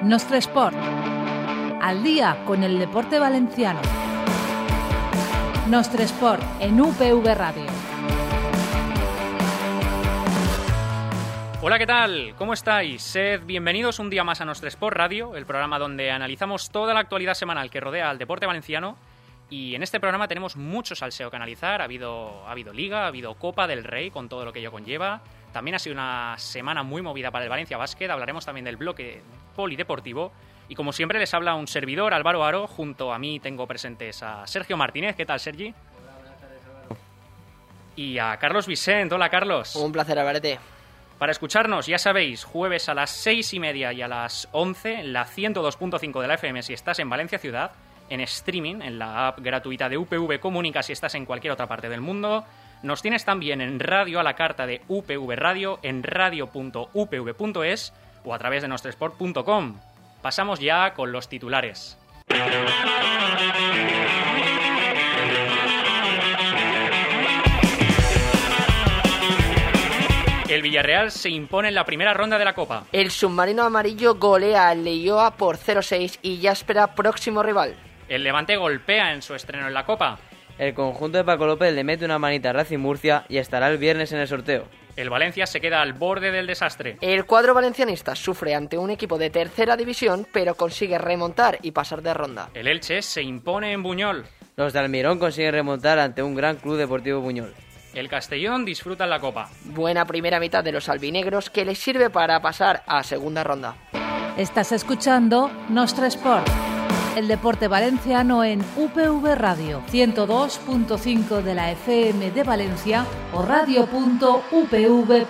Nostre Esport. Al día con el deporte valenciano. Nostre Esport en UPV Radio. Hola, ¿qué tal? ¿Cómo estáis? Sed bienvenidos un día más a Nostre Esport Radio, el programa donde analizamos toda la actualidad semanal que rodea al deporte valenciano. Y en este programa tenemos mucho salseo que analizar. Ha habido Liga, ha habido Copa del Rey, con todo lo que ello conlleva. También ha sido una semana muy movida para el Valencia Basket. Hablaremos también del bloque polideportivo. Y como siempre les habla un servidor, Álvaro Aro. Junto a mí tengo presentes a Sergio Martínez. ¿Qué tal, Sergi? Hola, buenas tardes, Álvaro. Y a Carlos Vicent. Hola, Carlos. Un placer, Alvarete. Para escucharnos, ya sabéis, jueves a las 6:30 y a las 11, en la 102.5 de la FM si estás en Valencia Ciudad, en streaming, en la app gratuita de UPV Comunica si estás en cualquier otra parte del mundo. Nos tienes también en radio a la carta de UPV Radio, en radio.upv.es o a través de nostresport.com. Pasamos ya con los titulares. El Villarreal se impone en la primera ronda de la Copa. El submarino amarillo golea al Leioa por 0-6 y ya espera próximo rival. El Levante golpea en su estreno en la Copa. El conjunto de Paco López le mete una manita a Racing Murcia y estará el viernes en el sorteo. El Valencia se queda al borde del desastre. El cuadro valencianista sufre ante un equipo de tercera división, pero consigue remontar y pasar de ronda. El Elche se impone en Buñol. Los de Almirón consiguen remontar ante un gran club deportivo Buñol. El Castellón disfruta en la Copa. Buena primera mitad de los albinegros que les sirve para pasar a segunda ronda. Estás escuchando Nostre Esport, el deporte valenciano en UPV Radio, 102.5 de la FM de Valencia o radio.upv.es.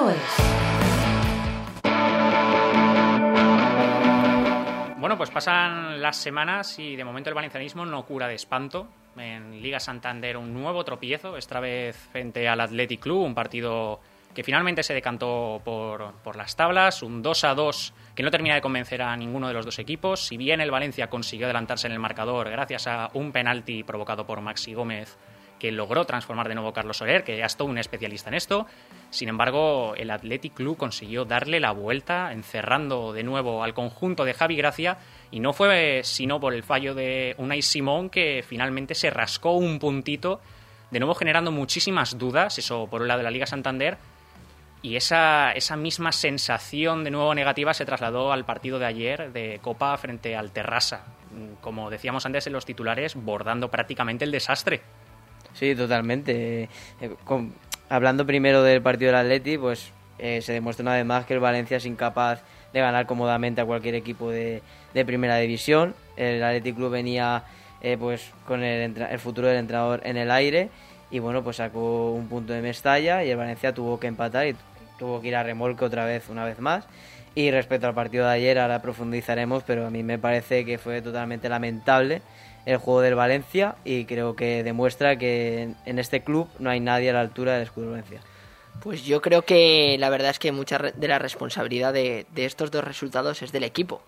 Bueno, pues pasan las semanas y de momento el valencianismo no cura de espanto. En Liga Santander un nuevo tropiezo, esta vez frente al Athletic Club, un partido que finalmente se decantó por las tablas, un 2-2 que no termina de convencer a ninguno de los dos equipos. Si bien el Valencia consiguió adelantarse en el marcador gracias a un penalti provocado por Maxi Gómez, que logró transformar de nuevo Carlos Soler, que ya es todo un especialista en esto. Sin embargo, el Athletic Club consiguió darle la vuelta, encerrando de nuevo al conjunto de Javi Gracia, y no fue sino por el fallo de Unai Simón, que finalmente se rascó un puntito, de nuevo generando muchísimas dudas, eso por un lado de la Liga Santander, y esa misma sensación de nuevo negativa se trasladó al partido de ayer de Copa frente al Terrassa, como decíamos antes en los titulares, bordando prácticamente el desastre. Sí, totalmente. Hablando primero del partido del Atleti, pues se demuestra una vez más que el Valencia es incapaz de ganar cómodamente a cualquier equipo de primera división. El Athletic Club venía pues con el futuro del entrenador en el aire y bueno, pues sacó un punto de Mestalla y el Valencia tuvo que empatar y tuvo que ir a remolque una vez más. Y respecto al partido de ayer, ahora profundizaremos, pero a mí me parece que fue totalmente lamentable el juego del Valencia y creo que demuestra que en este club no hay nadie a la altura del escudo Valencia. Pues yo creo que la verdad es que mucha de la responsabilidad de estos dos resultados es del equipo.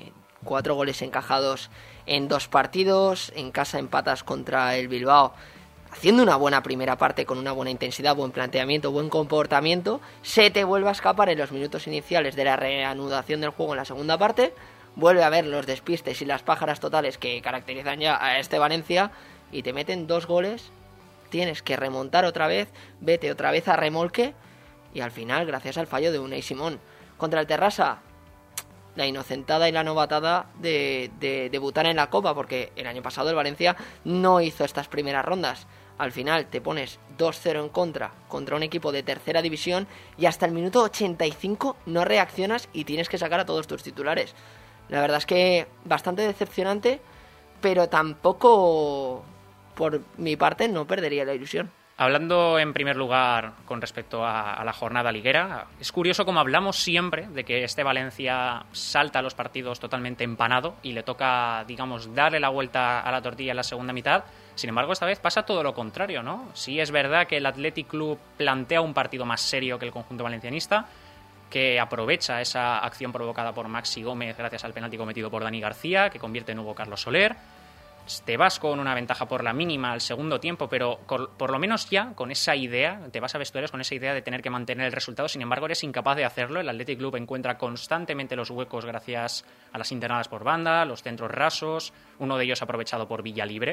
4 goles encajados en 2 partidos, en casa empatas contra el Bilbao, haciendo una buena primera parte con una buena intensidad, buen planteamiento, buen comportamiento, se te vuelve a escapar en los minutos iniciales de la reanudación del juego en la segunda parte, vuelve a haber los despistes y las pájaras totales que caracterizan ya a este Valencia y te meten 2 goles, tienes que remontar otra vez, vete otra vez a remolque y al final, gracias al fallo de Unai Simón contra el Terrassa, la inocentada y la novatada de debutar en la Copa, porque el año pasado el Valencia no hizo estas primeras rondas. Al final te pones 2-0 en contra un equipo de tercera división y hasta el minuto 85 no reaccionas y tienes que sacar a todos tus titulares. La verdad es que bastante decepcionante, pero tampoco, por mi parte, no perdería la ilusión. Hablando en primer lugar con respecto a la jornada liguera, es curioso como hablamos siempre de que este Valencia salta a los partidos totalmente empanado y le toca, digamos, darle la vuelta a la tortilla en la segunda mitad. Sin embargo, esta vez pasa todo lo contrario, ¿no? Sí es verdad que el Athletic Club plantea un partido más serio que el conjunto valencianista, que aprovecha esa acción provocada por Maxi Gómez gracias al penalti cometido por Dani García, que convierte en nuevo Carlos Soler. te vas con una ventaja por la mínima al segundo tiempo, pero por lo menos ya con esa idea, te vas a vestuarios con esa idea de tener que mantener el resultado. Sin embargo, eres incapaz de hacerlo. El Athletic Club encuentra constantemente los huecos gracias a las internadas por banda, los centros rasos, uno de ellos aprovechado por Villalibre.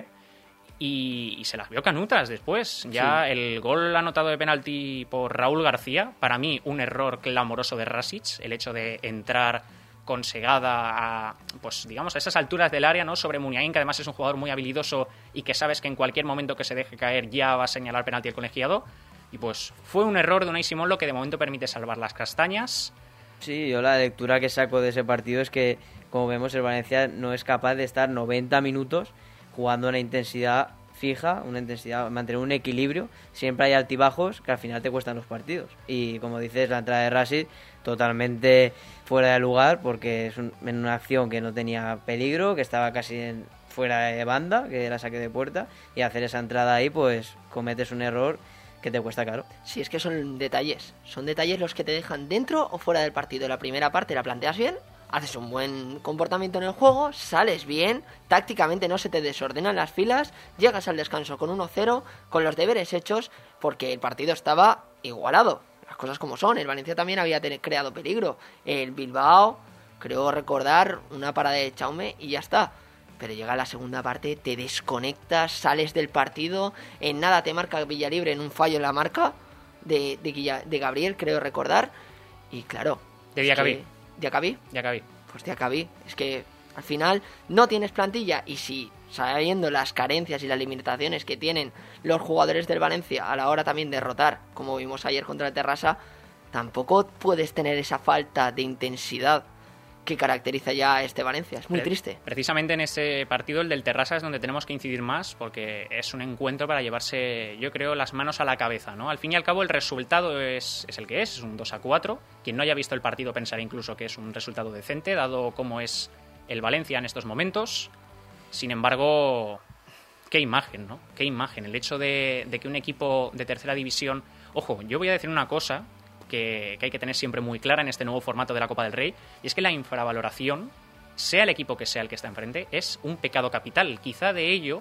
Y se las vio canutas después. Ya sí. El gol anotado de penalti por Raúl García, para mí un error clamoroso de Rasic, el hecho de entrar con Segada a, pues digamos, a esas alturas del área, ¿no? Sobre Muniain, que además es un jugador muy habilidoso y que sabes que en cualquier momento que se deje caer ya va a señalar penalti el colegiado. Y pues fue un error de Unai Simón lo que de momento permite salvar las castañas. Sí, yo la lectura que saco de ese partido es que, como vemos, el Valencia no es capaz de estar 90 minutos jugando una intensidad fija, mantener un equilibrio. Siempre hay altibajos que al final te cuestan los partidos. Y como dices, la entrada de Rasic totalmente fuera de lugar, porque es en una acción que no tenía peligro, que estaba casi fuera de banda, que era saque de puerta, y hacer esa entrada ahí, pues cometes un error que te cuesta caro. Sí, es que son detalles los que te dejan dentro o fuera del partido. La primera parte la planteas bien, haces un buen comportamiento en el juego, sales bien, tácticamente no se te desordenan las filas, llegas al descanso con 1-0, con los deberes hechos, porque el partido estaba igualado. Las cosas como son, el Valencia también había creado peligro. El Bilbao, creo recordar, una parada de Chaume y ya está. Pero llega la segunda parte, te desconectas, sales del partido, en nada te marca Villalibre en un fallo en la marca de Gabriel, creo recordar. Y claro... De Diacabí. ¿Diacabí? Diacabí. Pues Diacabí. Es que al final no tienes plantilla y si, sabiendo las carencias y las limitaciones que tienen los jugadores del Valencia a la hora también de rotar, como vimos ayer contra el Terrassa, tampoco puedes tener esa falta de intensidad que caracteriza ya a este Valencia. Es muy triste. Precisamente en ese partido, el del Terrassa, es donde tenemos que incidir más, porque es un encuentro para llevarse, yo creo, las manos a la cabeza, ¿no? Al fin y al cabo, el resultado es el que es un 2-4. Quien no haya visto el partido pensará incluso que es un resultado decente, dado cómo es el Valencia en estos momentos. Sin embargo, qué imagen, ¿no? Qué imagen. El hecho de que un equipo de tercera división... Ojo, yo voy a decir una cosa que hay que tener siempre muy clara en este nuevo formato de la Copa del Rey, y es que la infravaloración, sea el equipo que sea el que está enfrente, es un pecado capital. Quizá ello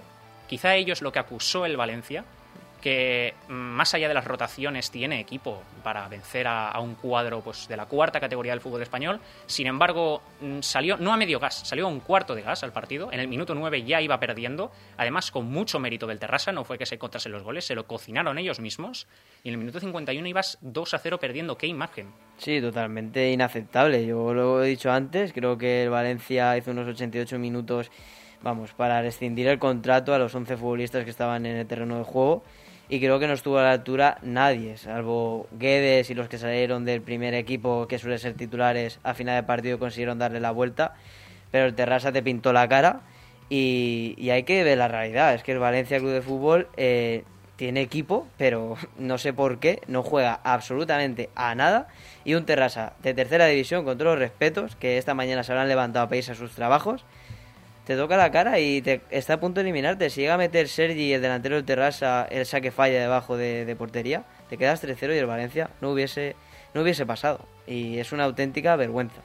es lo que acusó el Valencia, que más allá de las rotaciones tiene equipo para vencer a un cuadro pues de la cuarta categoría del fútbol español. Sin embargo, salió no a medio gas, salió a un cuarto de gas al partido. En el minuto 9 ya iba perdiendo, además con mucho mérito del Terrassa. No fue que se encontrasen los goles, se lo cocinaron ellos mismos, y en el minuto 51 ibas 2-0 perdiendo. ¡Qué imagen! Sí, totalmente inaceptable. Yo lo he dicho antes, creo que el Valencia hizo unos 88 minutos para rescindir el contrato a los 11 futbolistas que estaban en el terreno de juego, y creo que no estuvo a la altura nadie, salvo Guedes y los que salieron del primer equipo, que suelen ser titulares. A final de partido consiguieron darle la vuelta, pero el Terrassa te pintó la cara, y hay que ver la realidad. Es que el Valencia Club de Fútbol tiene equipo, pero no sé por qué no juega absolutamente a nada, y un Terrassa de tercera división, con todos los respetos, que esta mañana se habrán levantado para irse a sus trabajos, te toca la cara y está a punto de eliminarte. Si llega a meter Sergi, el delantero del Terrassa, el saque falla debajo de portería, te quedas 3-0 y el Valencia no hubiese pasado. Y es una auténtica vergüenza.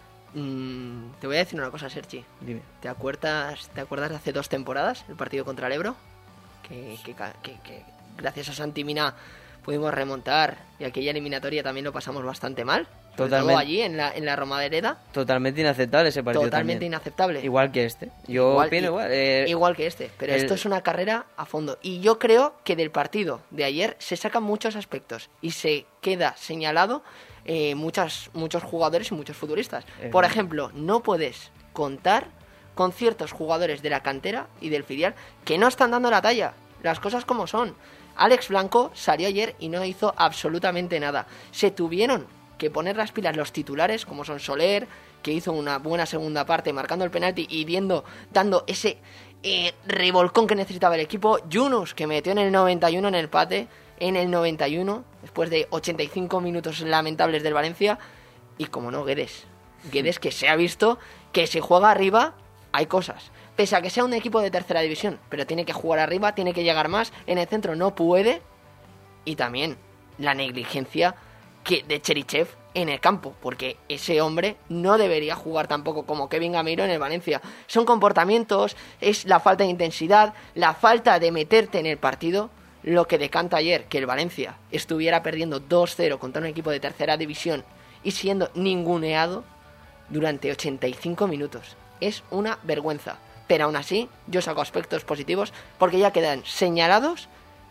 Te voy a decir una cosa, Sergi. Dime. ¿Te acuerdas de hace 2 temporadas, el partido contra el Ebro? Que gracias a Santi Mina pudimos remontar, y aquella eliminatoria también lo pasamos bastante mal. Totalmente. Allí en la Romareda. Totalmente inaceptable ese partido. Totalmente también. Inaceptable. Igual que este. Yo opino igual. Igual que este. Pero esto es una carrera a fondo. Y yo creo que del partido de ayer se sacan muchos aspectos y se queda señalado muchos jugadores y muchos futbolistas. Por ejemplo, no puedes contar con ciertos jugadores de la cantera y del filial que no están dando la talla. Las cosas como son. Alex Blanco salió ayer y no hizo absolutamente nada. Se tuvieron que poner las pilas los titulares, como son Soler, que hizo una buena segunda parte marcando el penalti y dando ese revolcón que necesitaba el equipo. Yunus, que metió en el 91 en el empate, en el 91, después de 85 minutos lamentables del Valencia. Y como no, Guedes, que se ha visto que si juega arriba hay cosas. Pese a que sea un equipo de tercera división, pero tiene que jugar arriba, tiene que llegar más, en el centro no puede. Y también la negligencia de Cherichev en el campo, porque ese hombre no debería jugar tampoco como Kevin Gameiro en el Valencia. Son comportamientos, es la falta de intensidad, la falta de meterte en el partido, lo que decanta ayer que el Valencia estuviera perdiendo 2-0 contra un equipo de tercera división y siendo ninguneado durante 85 minutos. Es una vergüenza, pero aún así yo saco aspectos positivos porque ya quedan señalados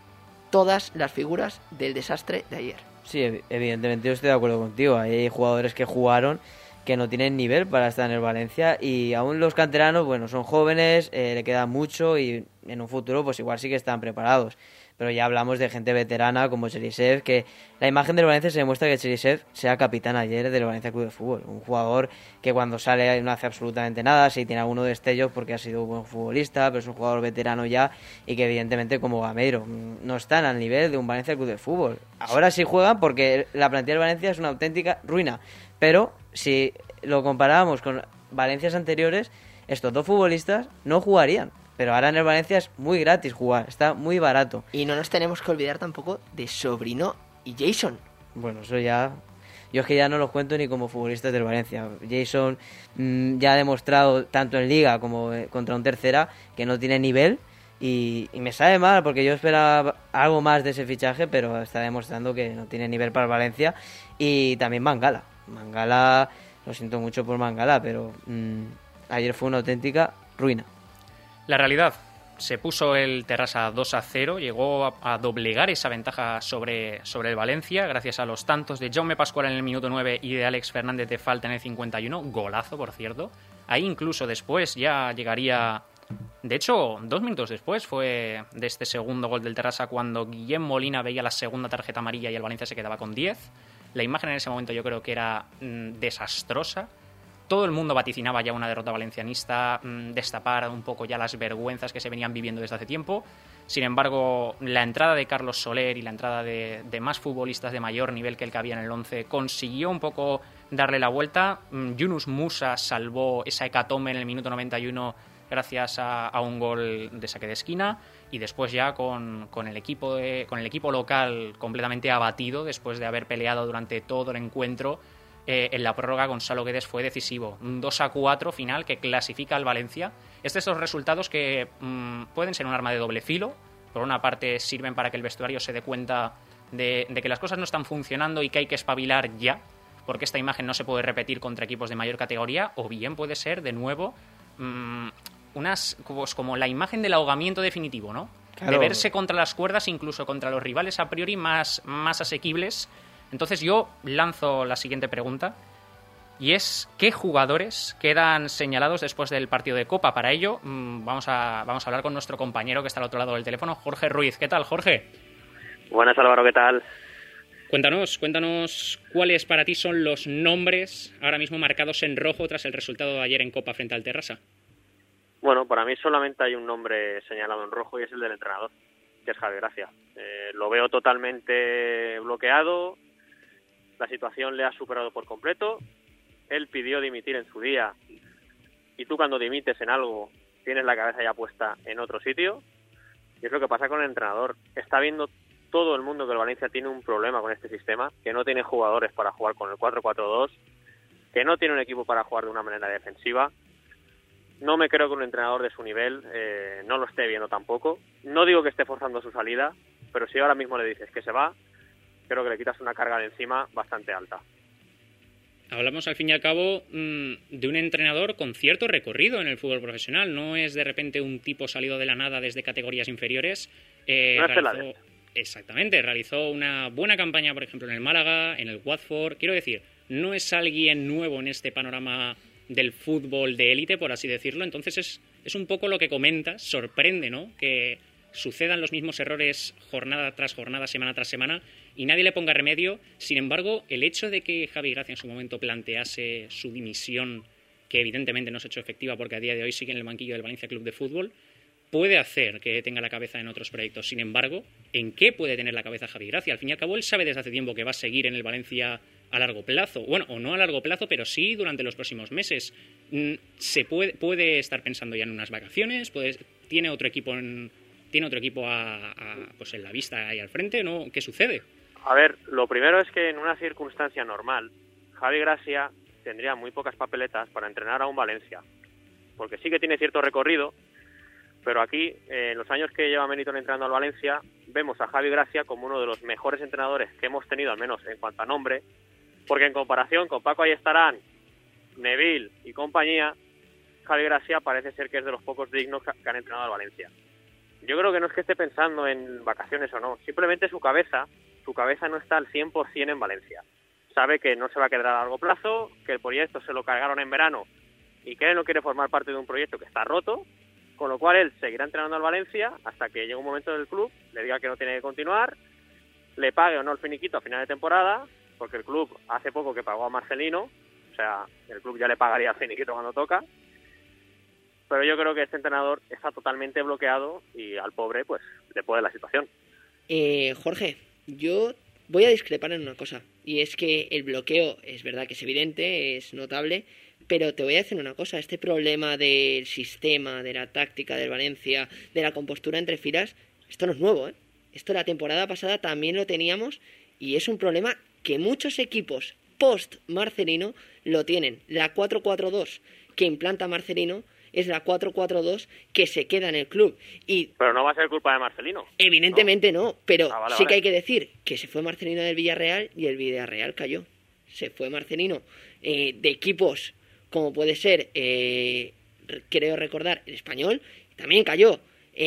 todas las figuras del desastre de ayer. Sí, evidentemente yo estoy de acuerdo contigo. Hay jugadores que jugaron que no tienen nivel para estar en el Valencia y aún los canteranos, bueno, son jóvenes, le queda mucho y en un futuro pues igual sí que están preparados. Pero ya hablamos de gente veterana como Cherisev, que la imagen del Valencia se demuestra que Cherisev sea capitán ayer del Valencia Club de Fútbol. Un jugador que cuando sale no hace absolutamente nada, sí tiene algunos destellos porque ha sido un buen futbolista, pero es un jugador veterano ya y que evidentemente como Gameiro no están al nivel de un Valencia Club de Fútbol. Ahora sí juegan porque la plantilla del Valencia es una auténtica ruina, pero si lo comparábamos con Valencias anteriores, estos dos futbolistas no jugarían. Pero ahora en el Valencia es muy gratis jugar, está muy barato. Y no nos tenemos que olvidar tampoco de Sobrino y Jason. Bueno, eso ya... Yo es que ya no los cuento ni como futbolistas del Valencia. Jason ya ha demostrado tanto en Liga como contra un tercera que no tiene nivel y me sabe mal porque yo esperaba algo más de ese fichaje, pero está demostrando que no tiene nivel para el Valencia. Y también Mangala. Mangala, lo siento mucho por Mangala, pero ayer fue una auténtica ruina. La realidad, se puso el Terrassa 2-0, llegó a doblegar esa ventaja sobre el Valencia gracias a los tantos de Jaume Pascual en el minuto 9 y de Àlex Fernández de falta en el 51, golazo por cierto. Ahí incluso después ya llegaría, de hecho 2 minutos después fue de este segundo gol del Terrassa cuando Guillem Molina veía la segunda tarjeta amarilla y el Valencia se quedaba con 10. La imagen en ese momento yo creo que era desastrosa. Todo el mundo vaticinaba ya una derrota valencianista, destapar un poco ya las vergüenzas que se venían viviendo desde hace tiempo. Sin embargo, la entrada de Carlos Soler y la entrada de más futbolistas de mayor nivel que el que había en el 11 consiguió un poco darle la vuelta. Yunus Musa salvó esa hecatombe en el minuto 91 gracias a un gol de saque de esquina y después ya con el equipo local completamente abatido después de haber peleado durante todo el encuentro. En la prórroga Gonzalo Guedes fue decisivo, un 2-4 final que clasifica al Valencia. Estos resultados que pueden ser un arma de doble filo. Por una parte sirven para que el vestuario se dé cuenta de que las cosas no están funcionando y que hay que espabilar ya, porque esta imagen no se puede repetir contra equipos de mayor categoría, o bien puede ser de nuevo como la imagen del ahogamiento definitivo, ¿no? Claro. De verse contra las cuerdas, incluso contra los rivales a priori más asequibles. Entonces yo lanzo la siguiente pregunta y es ¿qué jugadores quedan señalados después del partido de Copa? Para ello vamos a hablar con nuestro compañero que está al otro lado del teléfono, Jorge Ruiz. ¿Qué tal, Jorge? Buenas, Álvaro, ¿qué tal? Cuéntanos cuáles para ti son los nombres ahora mismo marcados en rojo tras el resultado de ayer en Copa frente al Terrassa. Bueno, para mí solamente hay un nombre señalado en rojo y es el del entrenador, que es Javi Gracia. Lo veo totalmente bloqueado. La situación le ha superado por completo. Él pidió dimitir en su día y tú cuando dimites en algo tienes la cabeza ya puesta en otro sitio. Y es lo que pasa con el entrenador. Está viendo todo el mundo que el Valencia tiene un problema con este sistema, que no tiene jugadores para jugar con el 4-4-2, que no tiene un equipo para jugar de una manera defensiva. No me creo que un entrenador de su nivel no lo esté viendo tampoco. No digo que esté forzando su salida, pero si ahora mismo le dices que se va, creo que le quitas una carga de encima bastante alta. Hablamos al fin y al cabo de un entrenador con cierto recorrido en el fútbol profesional. No es de repente un tipo salido de la nada desde categorías inferiores. Exactamente, realizó una buena campaña, por ejemplo, en el Málaga, en el Watford. Quiero decir, no es alguien nuevo en este panorama del fútbol de élite, por así decirlo. Entonces es un poco lo que comentas, sorprende, ¿no? Que sucedan los mismos errores jornada tras jornada, semana tras semana, y nadie le ponga remedio. Sin embargo, el hecho de que Javi Gracia en su momento plantease su dimisión, que evidentemente no se ha hecho efectiva porque a día de hoy sigue en el banquillo del Valencia Club de Fútbol, puede hacer que tenga la cabeza en otros proyectos. Sin embargo, ¿en qué puede tener la cabeza Javi Gracia? Al fin y al cabo, él sabe desde hace tiempo que va a seguir en el Valencia a largo plazo. Bueno, o no a largo plazo, pero sí durante los próximos meses. Se puede estar pensando ya en unas vacaciones, tiene otro equipo pues en la vista ahí al frente, ¿no? ¿Qué sucede? A ver, lo primero es que en una circunstancia normal, Javi Gracia tendría muy pocas papeletas para entrenar a un Valencia, porque sí que tiene cierto recorrido, pero aquí, en los años que lleva Melitón entrenando al Valencia, vemos a Javi Gracia como uno de los mejores entrenadores que hemos tenido, al menos en cuanto a nombre, porque en comparación con Paco Ayestarán, Neville y compañía, Javi Gracia parece ser que es de los pocos dignos que han entrenado al Valencia. Yo creo que no es que esté pensando en vacaciones o no, simplemente su cabeza no está al 100% en Valencia. Sabe que no se va a quedar a largo plazo, que el proyecto se lo cargaron en verano y que él no quiere formar parte de un proyecto que está roto, con lo cual él seguirá entrenando al Valencia hasta que llegue un momento del club, le diga que no tiene que continuar, le pague o no el finiquito a final de temporada, porque el club hace poco que pagó a Marcelino, o sea, el club ya le pagaría el finiquito cuando toca, pero yo creo que este entrenador está totalmente bloqueado y al pobre pues le puede la situación. Jorge, yo voy a discrepar en una cosa, y es que el bloqueo es verdad que es evidente, es notable, pero te voy a decir una cosa, este problema del sistema, de la táctica del Valencia, de la compostura entre filas, esto no es nuevo, ¿eh? Esto la temporada pasada también lo teníamos y es un problema que muchos equipos post-Marcelino lo tienen. La 4-4-2 que implanta Marcelino es la 4-4-2 que se queda en el club. Pero no va a ser culpa de Marcelino. Evidentemente no, pero vale, sí que hay que decir que se fue Marcelino del Villarreal y el Villarreal cayó. Se fue Marcelino de equipos como puede ser, creo recordar, el Español, también cayó.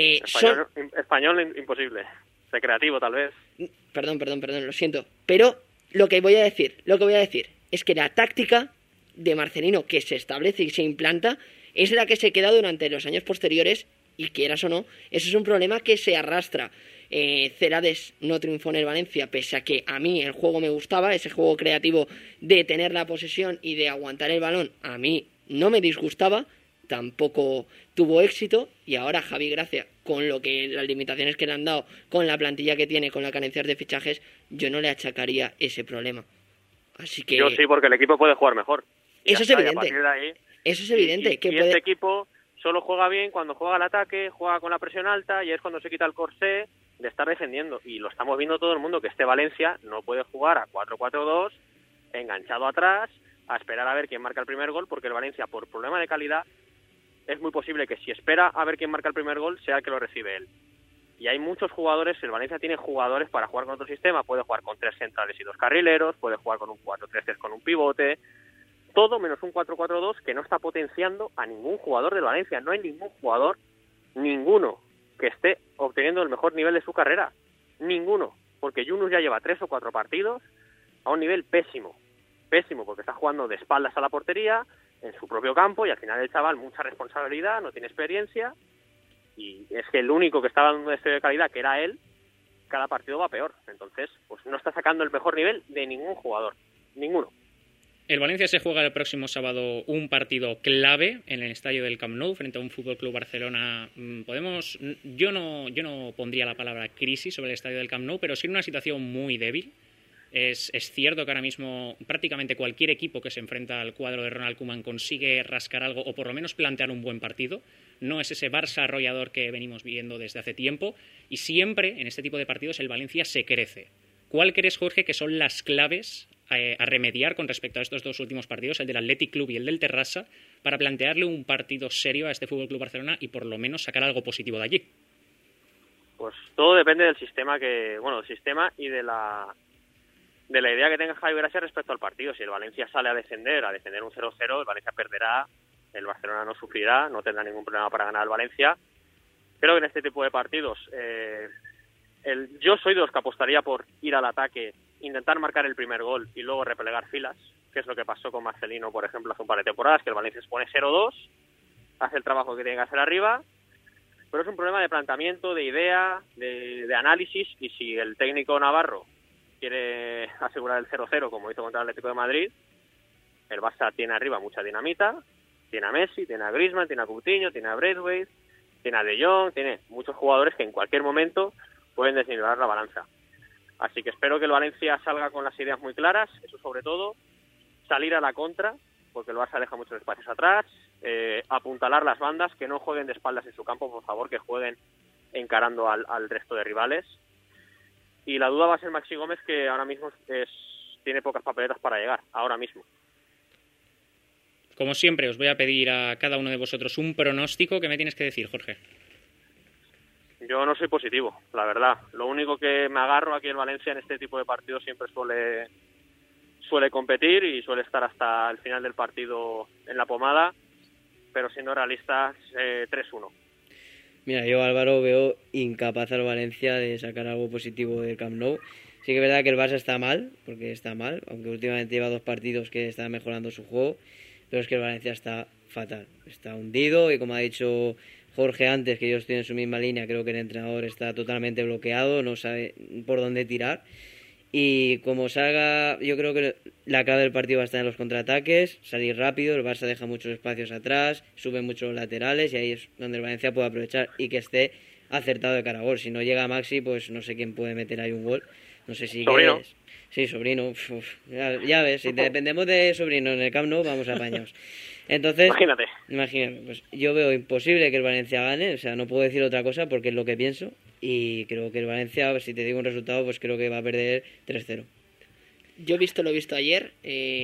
Español imposible. Recreativo, tal vez. Perdón, lo siento. Pero lo que voy a decir es que la táctica de Marcelino que se establece y se implanta es la que se queda durante los años posteriores y quieras o no, eso es un problema que se arrastra. Celades no triunfó en el Valencia, pese a que a mí el juego me gustaba, ese juego creativo de tener la posesión y de aguantar el balón, a mí no me disgustaba, tampoco tuvo éxito, y ahora Javi Gracia, con lo que las limitaciones que le han dado, con la plantilla que tiene, con las carencias de fichajes, yo no le achacaría ese problema. Así que yo sí, porque el equipo puede jugar mejor. Eso es evidente. Eso es evidente. Y este equipo solo juega bien cuando juega al ataque, juega con la presión alta, y es cuando se quita el corsé de estar defendiendo. Y lo estamos viendo todo el mundo, que este Valencia no puede jugar a 4-4-2, enganchado atrás, a esperar a ver quién marca el primer gol, porque el Valencia, por problema de calidad, es muy posible que si espera a ver quién marca el primer gol, sea el que lo recibe él. Y hay muchos jugadores, el Valencia tiene jugadores para jugar con otro sistema, puede jugar con 3 centrales y 2 carrileros, puede jugar con un 4-3-3 con un pivote, todo menos un 4-4-2 que no está potenciando a ningún jugador del Valencia. No hay ningún jugador, ninguno, que esté obteniendo el mejor nivel de su carrera. Ninguno. Porque Yunus ya lleva 3 o 4 partidos a un nivel pésimo. Pésimo, porque está jugando de espaldas a la portería, en su propio campo, y al final el chaval mucha responsabilidad, no tiene experiencia, y es que el único que estaba dando un estudio de calidad, que era él, cada partido va peor. Entonces, pues no está sacando el mejor nivel de ningún jugador. Ninguno. El Valencia se juega el próximo sábado un partido clave en el estadio del Camp Nou frente a un FC Barcelona. Yo no pondría la palabra crisis sobre el estadio del Camp Nou, pero sí en una situación muy débil. Es cierto que ahora mismo prácticamente cualquier equipo que se enfrenta al cuadro de Ronald Koeman consigue rascar algo o por lo menos plantear un buen partido. No es ese Barça arrollador que venimos viendo desde hace tiempo, y siempre en este tipo de partidos el Valencia se crece. ¿Cuál crees, Jorge, que son las claves a remediar con respecto a estos dos últimos partidos, el del Athletic Club y el del Terrassa, para plantearle un partido serio a este FC Barcelona y por lo menos sacar algo positivo de allí? Pues todo depende del sistema del sistema y de la idea que tenga Javi Gracia respecto al partido. Si el Valencia sale a defender un 0-0, el Valencia perderá, el Barcelona no sufrirá, no tendrá ningún problema para ganar al Valencia. Creo que en este tipo de partidos yo soy de los que apostaría por ir al ataque, intentar marcar el primer gol y luego replegar filas, que es lo que pasó con Marcelino, por ejemplo, hace un par de temporadas, que el Valencia se pone 0-2, hace el trabajo que tiene que hacer arriba, pero es un problema de planteamiento, de idea, de análisis, y si el técnico navarro quiere asegurar el 0-0 como hizo contra el Atlético de Madrid, el Barça tiene arriba mucha dinamita, tiene a Messi, tiene a Griezmann, tiene a Coutinho, tiene a Braithwaite, tiene a De Jong, tiene muchos jugadores que en cualquier momento pueden desequilibrar la balanza. Así que espero que el Valencia salga con las ideas muy claras, eso sobre todo, salir a la contra, porque el Barça deja muchos espacios atrás, apuntalar las bandas, que no jueguen de espaldas en su campo, por favor, que jueguen encarando al resto de rivales. Y la duda va a ser Maxi Gómez, que ahora mismo tiene pocas papeletas para llegar, ahora mismo. Como siempre, os voy a pedir a cada uno de vosotros un pronóstico. ¿Qué me tienes que decir, Jorge? Yo no soy positivo, la verdad. Lo único que me agarro aquí en Valencia en este tipo de partidos siempre suele competir y suele estar hasta el final del partido en la pomada, pero siendo realistas, 3-1. Mira, yo, Álvaro, veo incapaz al Valencia de sacar algo positivo del Camp Nou. Sí que es verdad que el Barça está mal, porque está mal, aunque últimamente lleva 2 partidos que está mejorando su juego, pero es que el Valencia está fatal, está hundido y como ha dicho Jorge antes, que yo estoy en su misma línea, creo que el entrenador está totalmente bloqueado, no sabe por dónde tirar y como salga, yo creo que la clave del partido va a estar en los contraataques, salir rápido, el Barça deja muchos espacios atrás, sube mucho los laterales y ahí es donde el Valencia puede aprovechar y que esté acertado de cara a gol. Si no llega Maxi, pues no sé quién puede meter ahí un gol, no sé si Sobrino. Guedes. Sí, Sobrino. Uf, ya ves, si dependemos de Sobrino en el Camp Nou, vamos apañados. Entonces, imagínate, pues yo veo imposible que el Valencia gane, o sea, no puedo decir otra cosa porque es lo que pienso y creo que el Valencia, si te digo un resultado, pues creo que va a perder 3-0. Yo he visto lo visto ayer,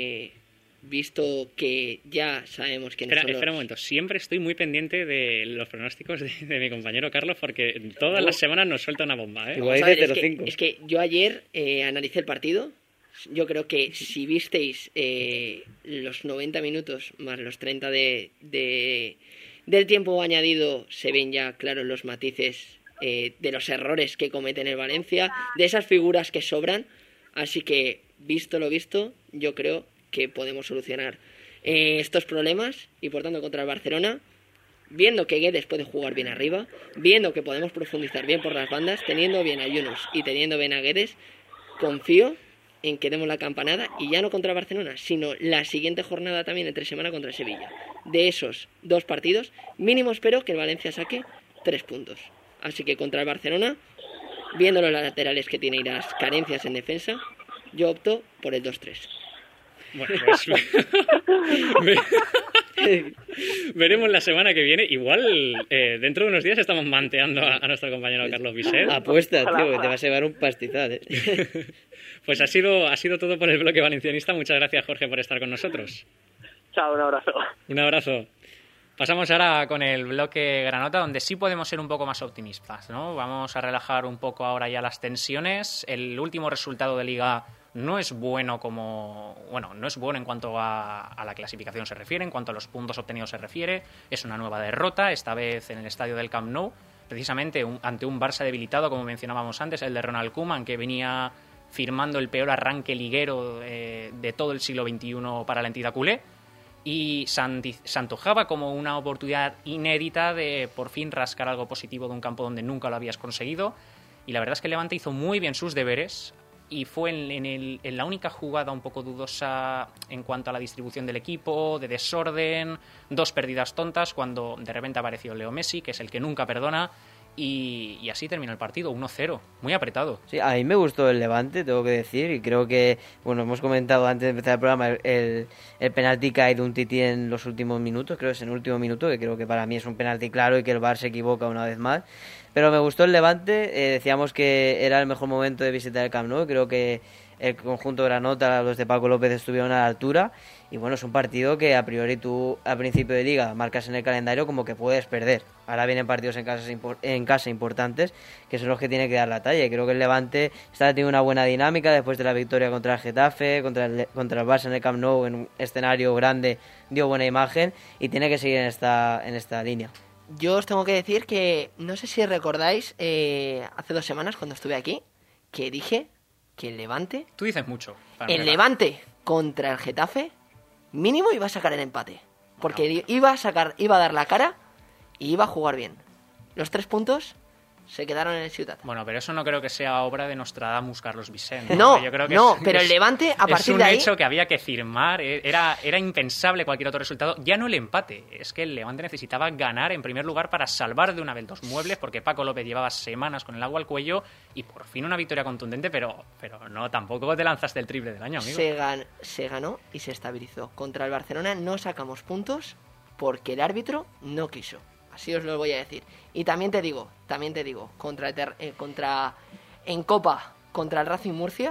visto que ya sabemos que Espera un momento, siempre estoy muy pendiente de los pronósticos de mi compañero Carlos porque todas las semanas nos suelta una bomba, ¿eh? Igual dice 0-5. Es que yo ayer analicé el partido. Yo creo que si visteis los 90 minutos más los 30 del tiempo añadido, se ven ya claros los matices de los errores que cometen el Valencia, de esas figuras que sobran. Así que, visto lo visto, yo creo que podemos solucionar estos problemas y, por tanto, contra el Barcelona, viendo que Guedes puede jugar bien arriba, viendo que podemos profundizar bien por las bandas, teniendo bien a Yunus y teniendo bien a Guedes, confío en que demos la campanada y ya no contra Barcelona, sino la siguiente jornada también entre semana contra Sevilla. De esos 2 partidos, mínimo espero que el Valencia saque 3 puntos. Así que contra el Barcelona, viendo los laterales que tiene y las carencias en defensa, yo opto por el 2-3. Bueno, pues veremos la semana que viene. Igual dentro de unos días estamos manteando a nuestro compañero Carlos Bisset. Apuesta, tío, que te vas a llevar un pastizal, ¿eh? Pues ha sido todo por el bloque valencianista. Muchas gracias, Jorge, por estar con nosotros. Chao, un abrazo. Un abrazo. Pasamos ahora con el bloque Granota, donde sí podemos ser un poco más optimistas, ¿no? Vamos a relajar un poco ahora ya las tensiones. El último resultado de Liga no es bueno no es bueno en cuanto a la clasificación se refiere, en cuanto a los puntos obtenidos se refiere. Es una nueva derrota, esta vez en el estadio del Camp Nou, precisamente ante un Barça debilitado, como mencionábamos antes, el de Ronald Koeman, que venía firmando el peor arranque liguero de todo el siglo XXI para la entidad culé. Y se antojaba como una oportunidad inédita de por fin rascar algo positivo de un campo donde nunca lo habías conseguido. Y la verdad es que el Levante hizo muy bien sus deberes y fue en la única jugada un poco dudosa en cuanto a la distribución del equipo, de desorden, 2 pérdidas tontas, cuando de repente apareció Leo Messi, que es el que nunca perdona. Y así terminó el partido, 1-0, muy apretado. Sí, a mí me gustó el Levante, tengo que decir, y creo que, bueno, hemos comentado antes de empezar el programa el penalti que hay de un Tití en los últimos minutos, creo que es en el último minuto, que creo que para mí es un penalti claro y que el VAR se equivoca una vez más. Pero me gustó el Levante, decíamos que era el mejor momento de visitar el Camp Nou, creo que el conjunto Granota, los de Paco López estuvieron a la altura. Y bueno, es un partido que a priori tú al principio de liga marcas en el calendario como que puedes perder. Ahora vienen partidos en casa importantes, que son los que tiene que dar la talla. Y creo que el Levante está teniendo una buena dinámica después de la victoria contra el Getafe, contra el Barça en el Camp Nou, en un escenario grande, dio buena imagen y tiene que seguir en esta línea. Yo os tengo que decir que, no sé si recordáis, hace 2 semanas cuando estuve aquí, que dije que el Levante... Tú dices mucho. El Levante contra el Getafe mínimo iba a sacar el empate. Porque iba a dar la cara y iba a jugar bien. Los 3 puntos se quedaron en el Ciutat. Bueno, pero eso no creo que sea obra de Nostradamus Carlos Vicent. No, yo creo que pero el Levante a partir de ahí... Es un hecho que había que firmar. Era impensable cualquier otro resultado. Ya no el empate. Es que el Levante necesitaba ganar en primer lugar para salvar de una vez los muebles, porque Paco López llevaba semanas con el agua al cuello y por fin una victoria contundente, pero no, tampoco te lanzaste el triple del año, amigo. Se ganó y se estabilizó. Contra el Barcelona no sacamos puntos porque el árbitro no quiso. Así os lo voy a decir. Y también te digo, en Copa Contra el Racing Murcia,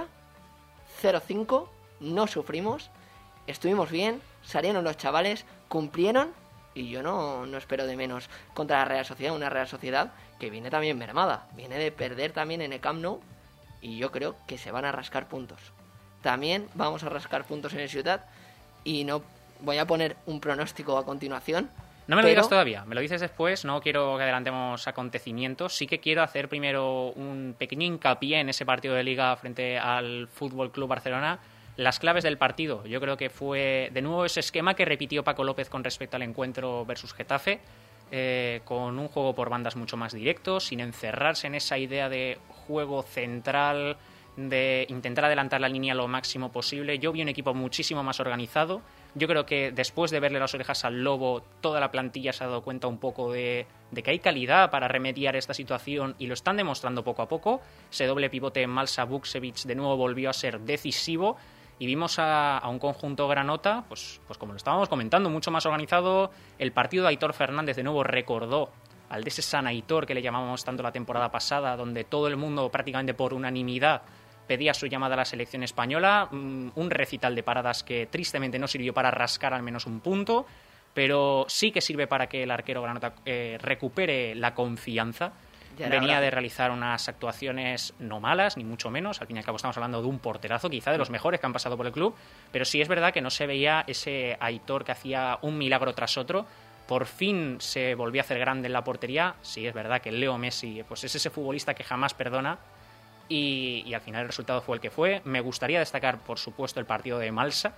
0-5, no sufrimos, estuvimos bien, salieron los chavales, cumplieron, y yo no espero de menos contra la Real Sociedad, una Real Sociedad que viene también mermada, viene de perder también en el Camp Nou, y yo creo que se van a rascar puntos. También vamos a rascar puntos en el Ciutat, y no voy a poner un pronóstico a continuación. No me lo digas todavía, me lo dices después, no quiero que adelantemos acontecimientos, sí que quiero hacer primero un pequeño hincapié en ese partido de Liga frente al Fútbol Club Barcelona, las claves del partido. Yo creo que fue de nuevo ese esquema que repitió Paco López con respecto al encuentro versus Getafe, con un juego por bandas mucho más directo, sin encerrarse en esa idea de juego central, de intentar adelantar la línea lo máximo posible. Yo vi un equipo muchísimo más organizado. Yo creo que después de verle las orejas al Lobo, toda la plantilla se ha dado cuenta un poco de que hay calidad para remediar esta situación y lo están demostrando poco a poco. Ese doble pivote Malsa-Vukcevic de nuevo volvió a ser decisivo y vimos a un conjunto granota, pues como lo estábamos comentando, mucho más organizado. El partido de Aitor Fernández de nuevo recordó al de ese San Aitor que le llamábamos tanto la temporada pasada, donde todo el mundo prácticamente por unanimidad pedía su llamada a la selección española, un recital de paradas que tristemente no sirvió para rascar al menos un punto, pero sí que sirve para que el arquero granota recupere la confianza. Venía de realizar unas actuaciones no malas, ni mucho menos, al fin y al cabo estamos hablando de un porterazo, quizá de los mejores que han pasado por el club, pero sí es verdad que no se veía ese Aitor que hacía un milagro tras otro. Por fin se volvió a hacer grande en la portería. Sí es verdad que Leo Messi pues es ese futbolista que jamás perdona, y al final el resultado fue el que fue. Me gustaría destacar, por supuesto, el partido de Malsa,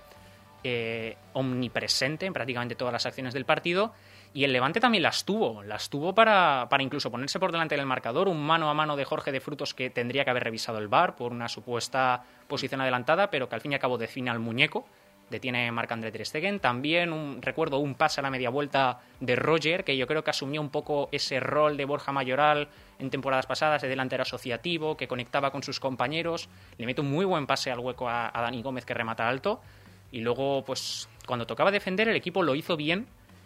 omnipresente en prácticamente todas las acciones del partido, y el Levante también las tuvo para incluso ponerse por delante del marcador, un mano a mano de Jorge de Frutos que tendría que haber revisado el VAR por una supuesta posición adelantada, pero que al fin y al cabo define al muñeco, detiene Marc-André ter Stegen. También recuerdo un pase a la media vuelta de Roger, que yo creo que asumió un poco ese rol de Borja Mayoral en temporadas pasadas, de delantero asociativo, que conectaba con sus compañeros. Le mete un muy buen pase al hueco a Dani Gómez, que remata alto. Y luego, pues cuando tocaba defender, el equipo lo hizo bien,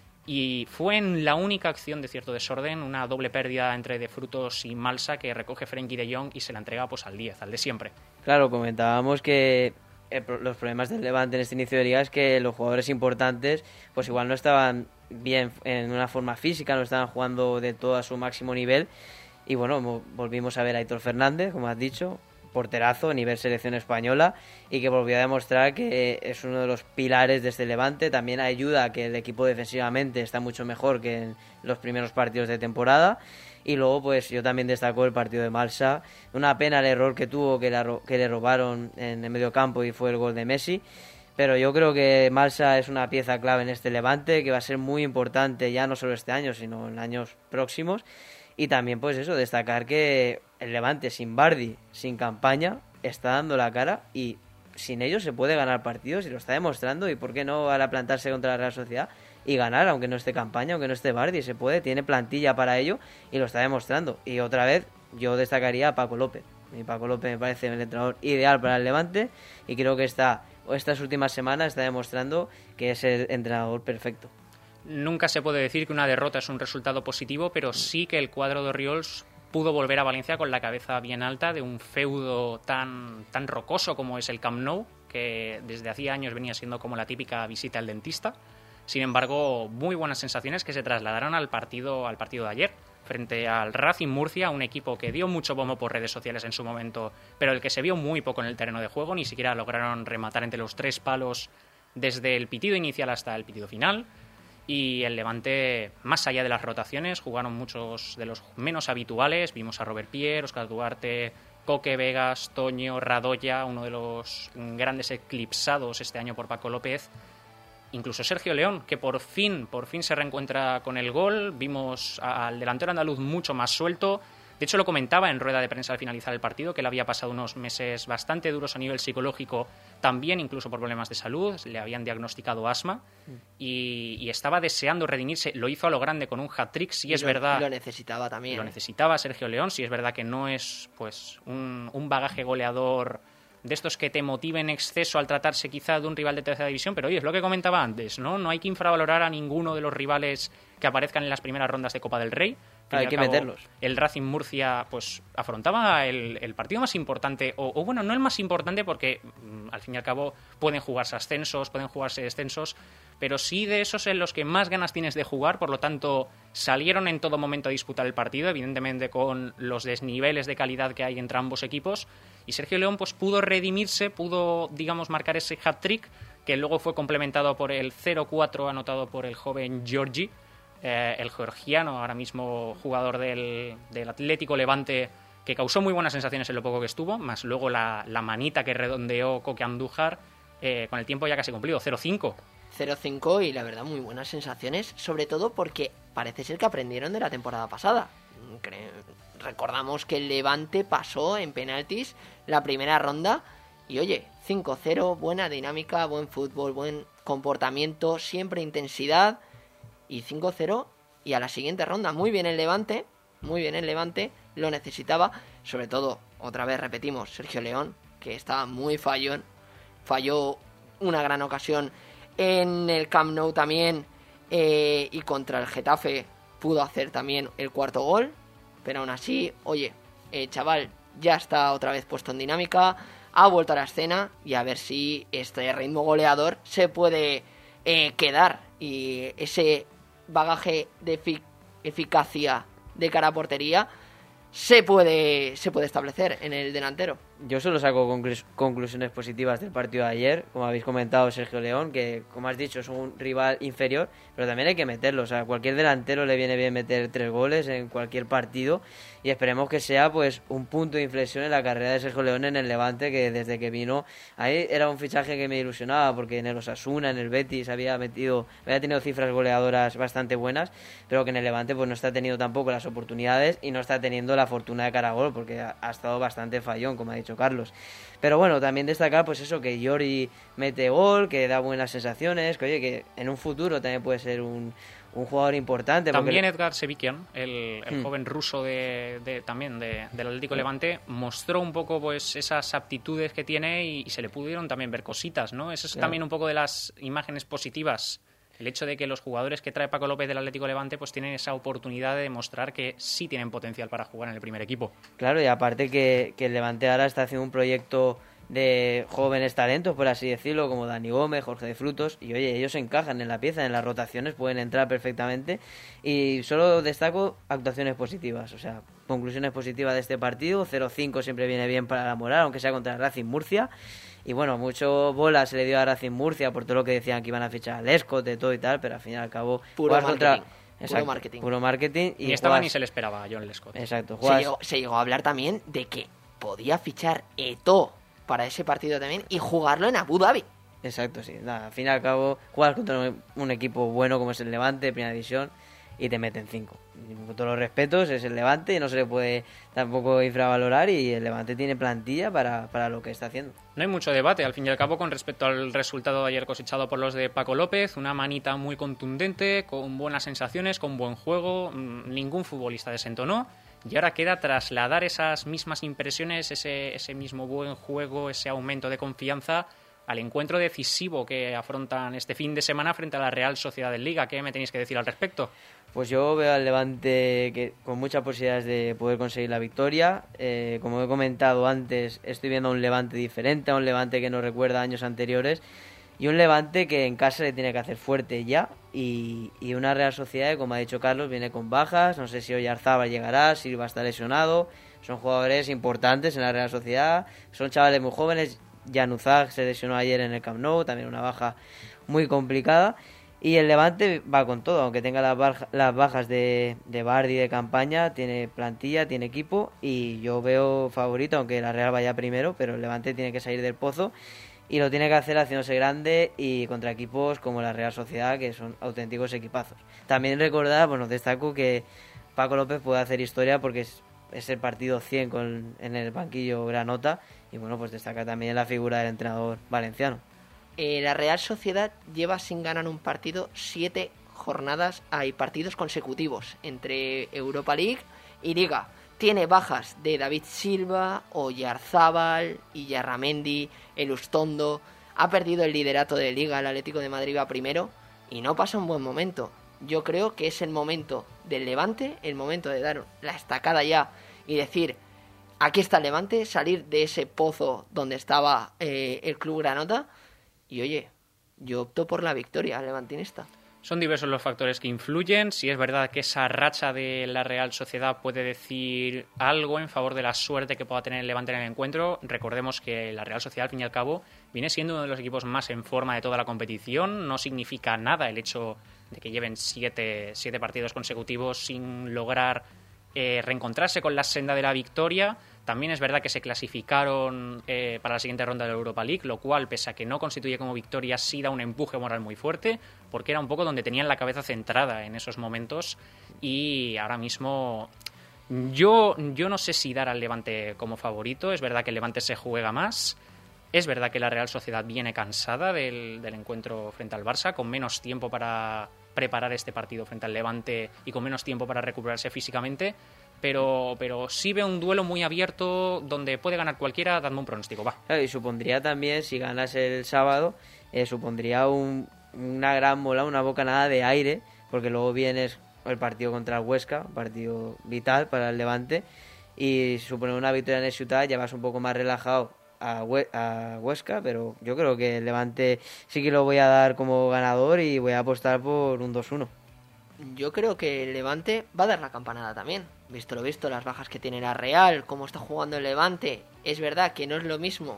y fue en la única acción de cierto desorden, una doble pérdida entre De Frutos y Malsa, que recoge Frenkie de Jong y se la entrega pues al 10, al de siempre. Claro, comentábamos que los problemas del Levante en este inicio de liga es que los jugadores importantes pues igual no estaban bien en una forma física, no estaban jugando de todo a su máximo nivel, y bueno, volvimos a ver a Aitor Fernández, como has dicho, porterazo a nivel selección española, y que volvió a demostrar que es uno de los pilares de este Levante. También ayuda a que el equipo defensivamente está mucho mejor que en los primeros partidos de temporada. Y luego, pues yo también destaco el partido de Malsa. Una pena el error que tuvo, que le robaron en el medio campo, y fue el gol de Messi. Pero yo creo que Malsa es una pieza clave en este Levante, que va a ser muy importante ya no solo este año, sino en años próximos. Y también, pues eso, destacar que el Levante sin Vardy, sin Campaña, está dando la cara, y sin ellos se puede ganar partidos, y lo está demostrando. Y por qué no ahora plantarse contra la Real Sociedad y ganar, aunque no esté Campaña, aunque no esté Vardy, se puede, tiene plantilla para ello y lo está demostrando. Y otra vez yo destacaría a Paco López. Y Paco López me parece el entrenador ideal para el Levante, y creo que estas últimas semanas está demostrando que es el entrenador perfecto. Nunca se puede decir que una derrota es un resultado positivo, pero sí que el cuadro de Oriols pudo volver a Valencia con la cabeza bien alta de un feudo tan rocoso como es el Camp Nou, que desde hacía años venía siendo como la típica visita al dentista. Sin embargo, muy buenas sensaciones que se trasladaron al partido de ayer, frente al Racing Murcia, un equipo que dio mucho bombo por redes sociales en su momento, pero el que se vio muy poco en el terreno de juego. Ni siquiera lograron rematar entre los 3 palos desde el pitido inicial hasta el pitido final. Y el Levante, más allá de las rotaciones, jugaron muchos de los menos habituales. Vimos a Robert Pierre, Óscar Duarte, Coque, Vegas, Toño, Radoya, uno de los grandes eclipsados este año por Paco López. Incluso Sergio León, que por fin se reencuentra con el gol. Vimos al delantero andaluz mucho más suelto. De hecho, lo comentaba en rueda de prensa al finalizar el partido, que él había pasado unos meses bastante duros a nivel psicológico, también incluso por problemas de salud. Le habían diagnosticado asma y estaba deseando redimirse. Lo hizo a lo grande con un hat-trick, sí es verdad. Lo necesitaba también. Lo necesitaba Sergio León, sí es verdad que no es pues un bagaje goleador de estos que te motiven en exceso al tratarse quizá de un rival de tercera división, pero oye, es lo que comentaba antes, ¿no? No hay que infravalorar a ninguno de los rivales que aparezcan en las primeras rondas de Copa del Rey. Hay que meterlos. El Racing Murcia pues afrontaba el partido más importante, o bueno, no el más importante porque al fin y al cabo pueden jugarse ascensos, pueden jugarse descensos, pero sí de esos en los que más ganas tienes de jugar, por lo tanto salieron en todo momento a disputar el partido, evidentemente con los desniveles de calidad que hay entre ambos equipos, y Sergio León pues pudo redimirse, pudo, digamos, marcar ese hat-trick, que luego fue complementado por el 0-4 anotado por el joven Giorgi, el georgiano, ahora mismo jugador del Atlético Levante, que causó muy buenas sensaciones en lo poco que estuvo, más luego la manita que redondeó Coque Andújar, con el tiempo ya casi cumplido, 0-5. 0-5 y la verdad muy buenas sensaciones, sobre todo porque parece ser que aprendieron de la temporada pasada. Recordamos que el Levante pasó en penaltis la primera ronda y oye, 5-0, buena dinámica, buen fútbol, buen comportamiento, siempre intensidad y 5-0 y a la siguiente ronda. Muy bien el Levante, lo necesitaba, sobre todo, otra vez repetimos, Sergio León, que estaba muy fallón, falló una gran ocasión en el Camp Nou también, y contra el Getafe pudo hacer también el cuarto gol, pero aún así, oye, chaval ya está otra vez puesto en dinámica, ha vuelto a la escena y a ver si este ritmo goleador se puede quedar y ese bagaje de eficacia de cara a portería se puede establecer en el delantero. Yo solo saco conclusiones positivas del partido de ayer, como habéis comentado, Sergio León, que como has dicho es un rival inferior, pero también hay que meterlo, o sea, a cualquier delantero le viene bien meter 3 goles en cualquier partido y esperemos que sea pues un punto de inflexión en la carrera de Sergio León en el Levante, que desde que vino ahí era un fichaje que me ilusionaba porque en el Osasuna, en el Betis había tenido cifras goleadoras bastante buenas, pero que en el Levante pues no está teniendo tampoco las oportunidades y no está teniendo la fortuna de cara a gol porque ha estado bastante fallón, como ha dicho Carlos. Pero bueno, también destacar pues eso, que Giorgi mete gol, que da buenas sensaciones, que oye, que en un futuro también puede ser un jugador importante. También Edgar Sevikian, el joven ruso también del Atlético Levante, mostró un poco pues esas aptitudes que tiene y se le pudieron también ver cositas, ¿no? Eso es también un poco de las imágenes positivas. El hecho de que los jugadores que trae Paco López del Atlético Levante pues tienen esa oportunidad de demostrar que sí tienen potencial para jugar en el primer equipo. Claro, y aparte que el Levante ahora está haciendo un proyecto de jóvenes talentos, por así decirlo, como Dani Gómez, Jorge de Frutos, y oye, ellos encajan en la pieza, en las rotaciones, pueden entrar perfectamente, y solo destaco actuaciones positivas, o sea, conclusiones positivas de este partido. 0-5 siempre viene bien para la moral, aunque sea contra el Racing Murcia. Y bueno, mucho bola se le dio a Racing Murcia por todo lo que decían que iban a fichar a Lescott, de todo y tal, pero al fin y al cabo... Puro marketing. Y estaba ni se le esperaba a John Lescott. Exacto. Se llegó a hablar también de que podía fichar Eto'o para ese partido también y jugarlo en Abu Dhabi. Exacto, sí. Nada, al fin y al cabo, juegas contra un equipo bueno como es el Levante, Primera División, y te meten 5. Con todos los respetos, es el Levante y no se le puede tampoco infravalorar, y el Levante tiene plantilla para lo que está haciendo. No hay mucho debate, al fin y al cabo, con respecto al resultado de ayer cosechado por los de Paco López. Una manita muy contundente, con buenas sensaciones, con buen juego, ningún futbolista desentonó. Y ahora queda trasladar esas mismas impresiones, ese mismo buen juego, ese aumento de confianza al encuentro decisivo que afrontan este fin de semana frente a la Real Sociedad del Liga. ¿Qué me tenéis que decir al respecto? Pues yo veo al Levante que con muchas posibilidades de poder conseguir la victoria. Como he comentado antes, estoy viendo a un Levante diferente, a un Levante que nos recuerda a años anteriores, y un Levante que en casa le tiene que hacer fuerte ya, y una Real Sociedad que, como ha dicho Carlos, viene con bajas. No sé si hoy Arzábal llegará, si va a estar lesionado. Son jugadores importantes en la Real Sociedad, son chavales muy jóvenes. Januzaj se lesionó ayer en el Camp Nou, también una baja muy complicada. Y el Levante va con todo, aunque tenga las bajas de Bardi de campaña, tiene plantilla, tiene equipo, y yo veo favorito, aunque la Real vaya primero, pero el Levante tiene que salir del pozo y lo tiene que hacer haciéndose grande y contra equipos como la Real Sociedad, que son auténticos equipazos. También recordar, bueno, destaco que Paco López puede hacer historia porque es el partido 100 en el banquillo Granota, y bueno, pues destaca también la figura del entrenador valenciano. La Real Sociedad lleva sin ganar un partido 7 jornadas, hay partidos consecutivos entre Europa League y Liga. Tiene bajas de David Silva, Oyarzábal, Illarramendi, Elustondo. Ha perdido el liderato de Liga, el Atlético de Madrid va primero y no pasa un buen momento. yo creo que es el momento del Levante, el momento de dar la estacada ya y decir, aquí está el Levante, salir de ese pozo donde estaba el club granota, y oye, yo opto por la victoria levantinista. Son diversos los factores que influyen. Si es verdad que esa racha de la Real Sociedad puede decir algo en favor de la suerte que pueda tener el Levante en el encuentro, recordemos que la Real Sociedad, al fin y al cabo, viene siendo uno de los equipos más en forma de toda la competición. No significa nada el hecho de que lleven siete partidos consecutivos sin lograr reencontrarse con la senda de la victoria. También es verdad que se clasificaron para la siguiente ronda de la Europa League, lo cual, pese a que no constituye como victoria, sí da un empuje moral muy fuerte, porque era un poco donde tenían la cabeza centrada en esos momentos. Y ahora mismo yo no sé si dar al Levante como favorito. Es verdad que el Levante se juega más. Es verdad que la Real Sociedad viene cansada del encuentro frente al Barça, con menos tiempo para preparar este partido frente al Levante y con menos tiempo para recuperarse físicamente. Pero sí veo un duelo muy abierto donde puede ganar cualquiera. Dando un pronóstico, va. Claro, y supondría también, si ganas el sábado, supondría una gran mola, una bocanada de aire, porque luego vienes el partido contra el Huesca, un partido vital para el Levante, y supone una victoria en el Ciutat, ya vas un poco más relajado a Huesca, pero yo creo que el Levante sí que lo voy a dar como ganador y voy a apostar por un 2-1. Yo creo que el Levante va a dar la campanada también. Visto lo visto, las bajas que tiene la Real, cómo está jugando el Levante, es verdad que no es lo mismo,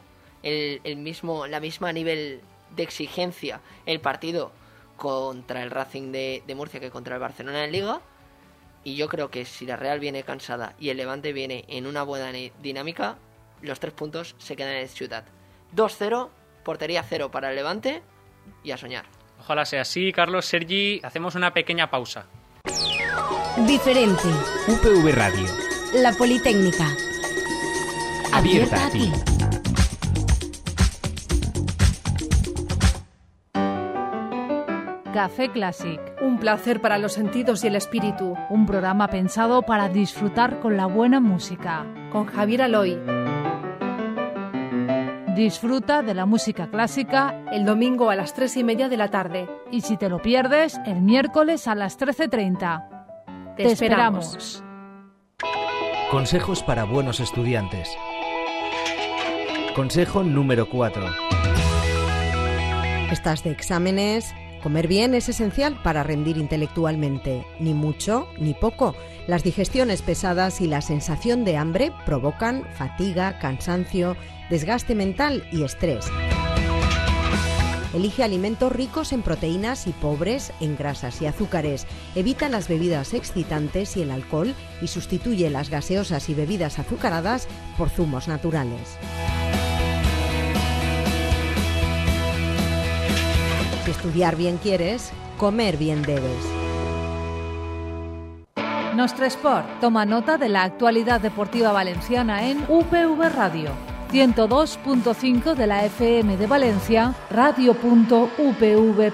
la misma nivel de exigencia el partido contra el Racing de Murcia que contra el Barcelona en Liga. Y yo creo que si la Real viene cansada y el Levante viene en una buena dinámica, los 3 puntos se quedan en el Ciutat. 2-0, portería 0 para el Levante y a soñar. Ojalá sea así, Carlos. Sergi, hacemos una pequeña pausa. Diferente. UPV Radio. La Politécnica. Abierta a ti. Café Classic, Un placer para los sentidos y el espíritu. un programa pensado para disfrutar con la buena música. Con Javier Aloy. Disfruta de la música clásica El domingo a las 3:30 de la tarde. y si te lo pierdes, el miércoles a las 13:30. Te esperamos. Consejos para buenos estudiantes. Consejo número 4. ¿Estás de exámenes? Comer bien es esencial para rendir intelectualmente. Ni mucho ni poco. Las digestiones pesadas y la sensación de hambre provocan fatiga, cansancio, desgaste mental y estrés. Elige alimentos ricos en proteínas y pobres en grasas y azúcares. Evita las bebidas excitantes y el alcohol y sustituye las gaseosas y bebidas azucaradas por zumos naturales. Si estudiar bien quieres, comer bien debes. Nostre Sport toma nota de la actualidad deportiva valenciana en UPV Radio. 102.5 de la FM de Valencia, radio.upv.es.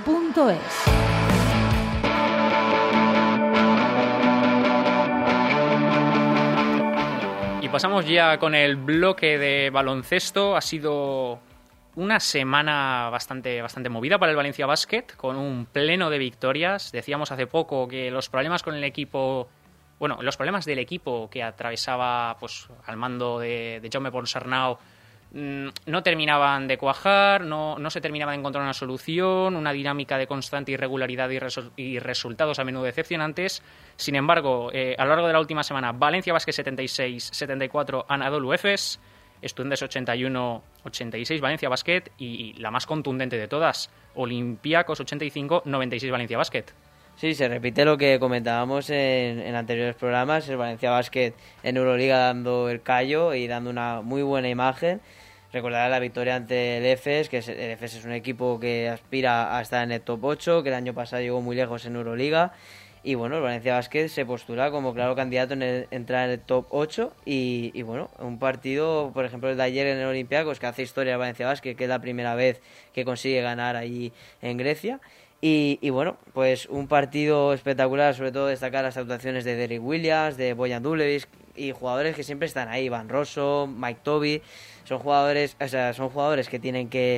Y pasamos ya con el bloque de baloncesto. Ha sido una semana bastante movida para el Valencia Basket, con un pleno de victorias. Decíamos hace poco que los problemas con el equipo... Bueno, los problemas del equipo que atravesaba pues al mando de Jaume Ponsarnau no terminaban de cuajar, no se terminaba de encontrar una solución, una dinámica de constante irregularidad y resultados a menudo decepcionantes. Sin embargo, a lo largo de la última semana, Valencia Basket 76-74 Anadolu Efes, Estudiantes 81-86 Valencia Basket y la más contundente de todas, Olympiacos 85-96 Valencia Basket. Sí, se repite lo que comentábamos en anteriores programas, el Valencia Basket en Euroliga dando el callo y dando una muy buena imagen. Recordar la victoria ante el Efes, que el Efes es un equipo que aspira a estar en el top 8, que el año pasado llegó muy lejos en Euroliga. Y bueno, el Valencia Basket se postula como claro candidato en entrar en el top 8 y bueno, un partido, por ejemplo el de ayer en el Olympiacos, que hace historia el Valencia Basket, que es la primera vez que consigue ganar allí en Grecia. Y bueno, pues un partido espectacular, sobre todo destacar las actuaciones de Derrick Williams, de Bojan Dulevic y jugadores que siempre están ahí, Van Rosso, Mike Toby, son jugadores que tienen que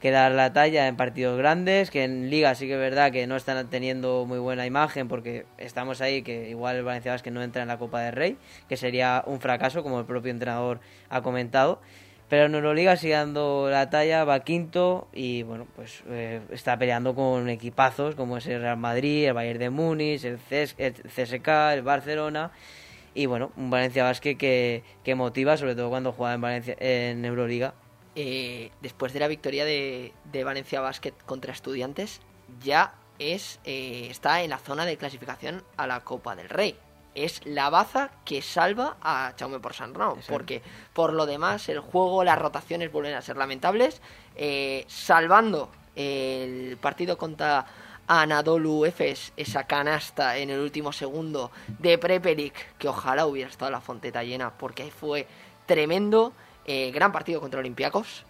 dar la talla en partidos grandes, que en Liga sí que es verdad que no están teniendo muy buena imagen porque estamos ahí, que igual el Valencia Basket no entra en la Copa del Rey, que sería un fracaso, como el propio entrenador ha comentado. Pero en Euroliga sigue dando la talla, va quinto y bueno, pues está peleando con equipazos como es el Real Madrid, el Bayern de Múnich, el CSK, el Barcelona. Y bueno, un Valencia Basket que motiva, sobre todo cuando juega en Euroliga. Después de la victoria de Valencia Basket contra Estudiantes, ya está en la zona de clasificación a la Copa del Rey. Es la baza que salva a Jaume Ponsarnau, porque por lo demás el juego, las rotaciones vuelven a ser lamentables, salvando el partido contra Anadolu Efes, esa canasta en el último segundo de Prepelic, que ojalá hubiera estado la Fonteta llena porque fue tremendo. Gran partido contra Olympiacos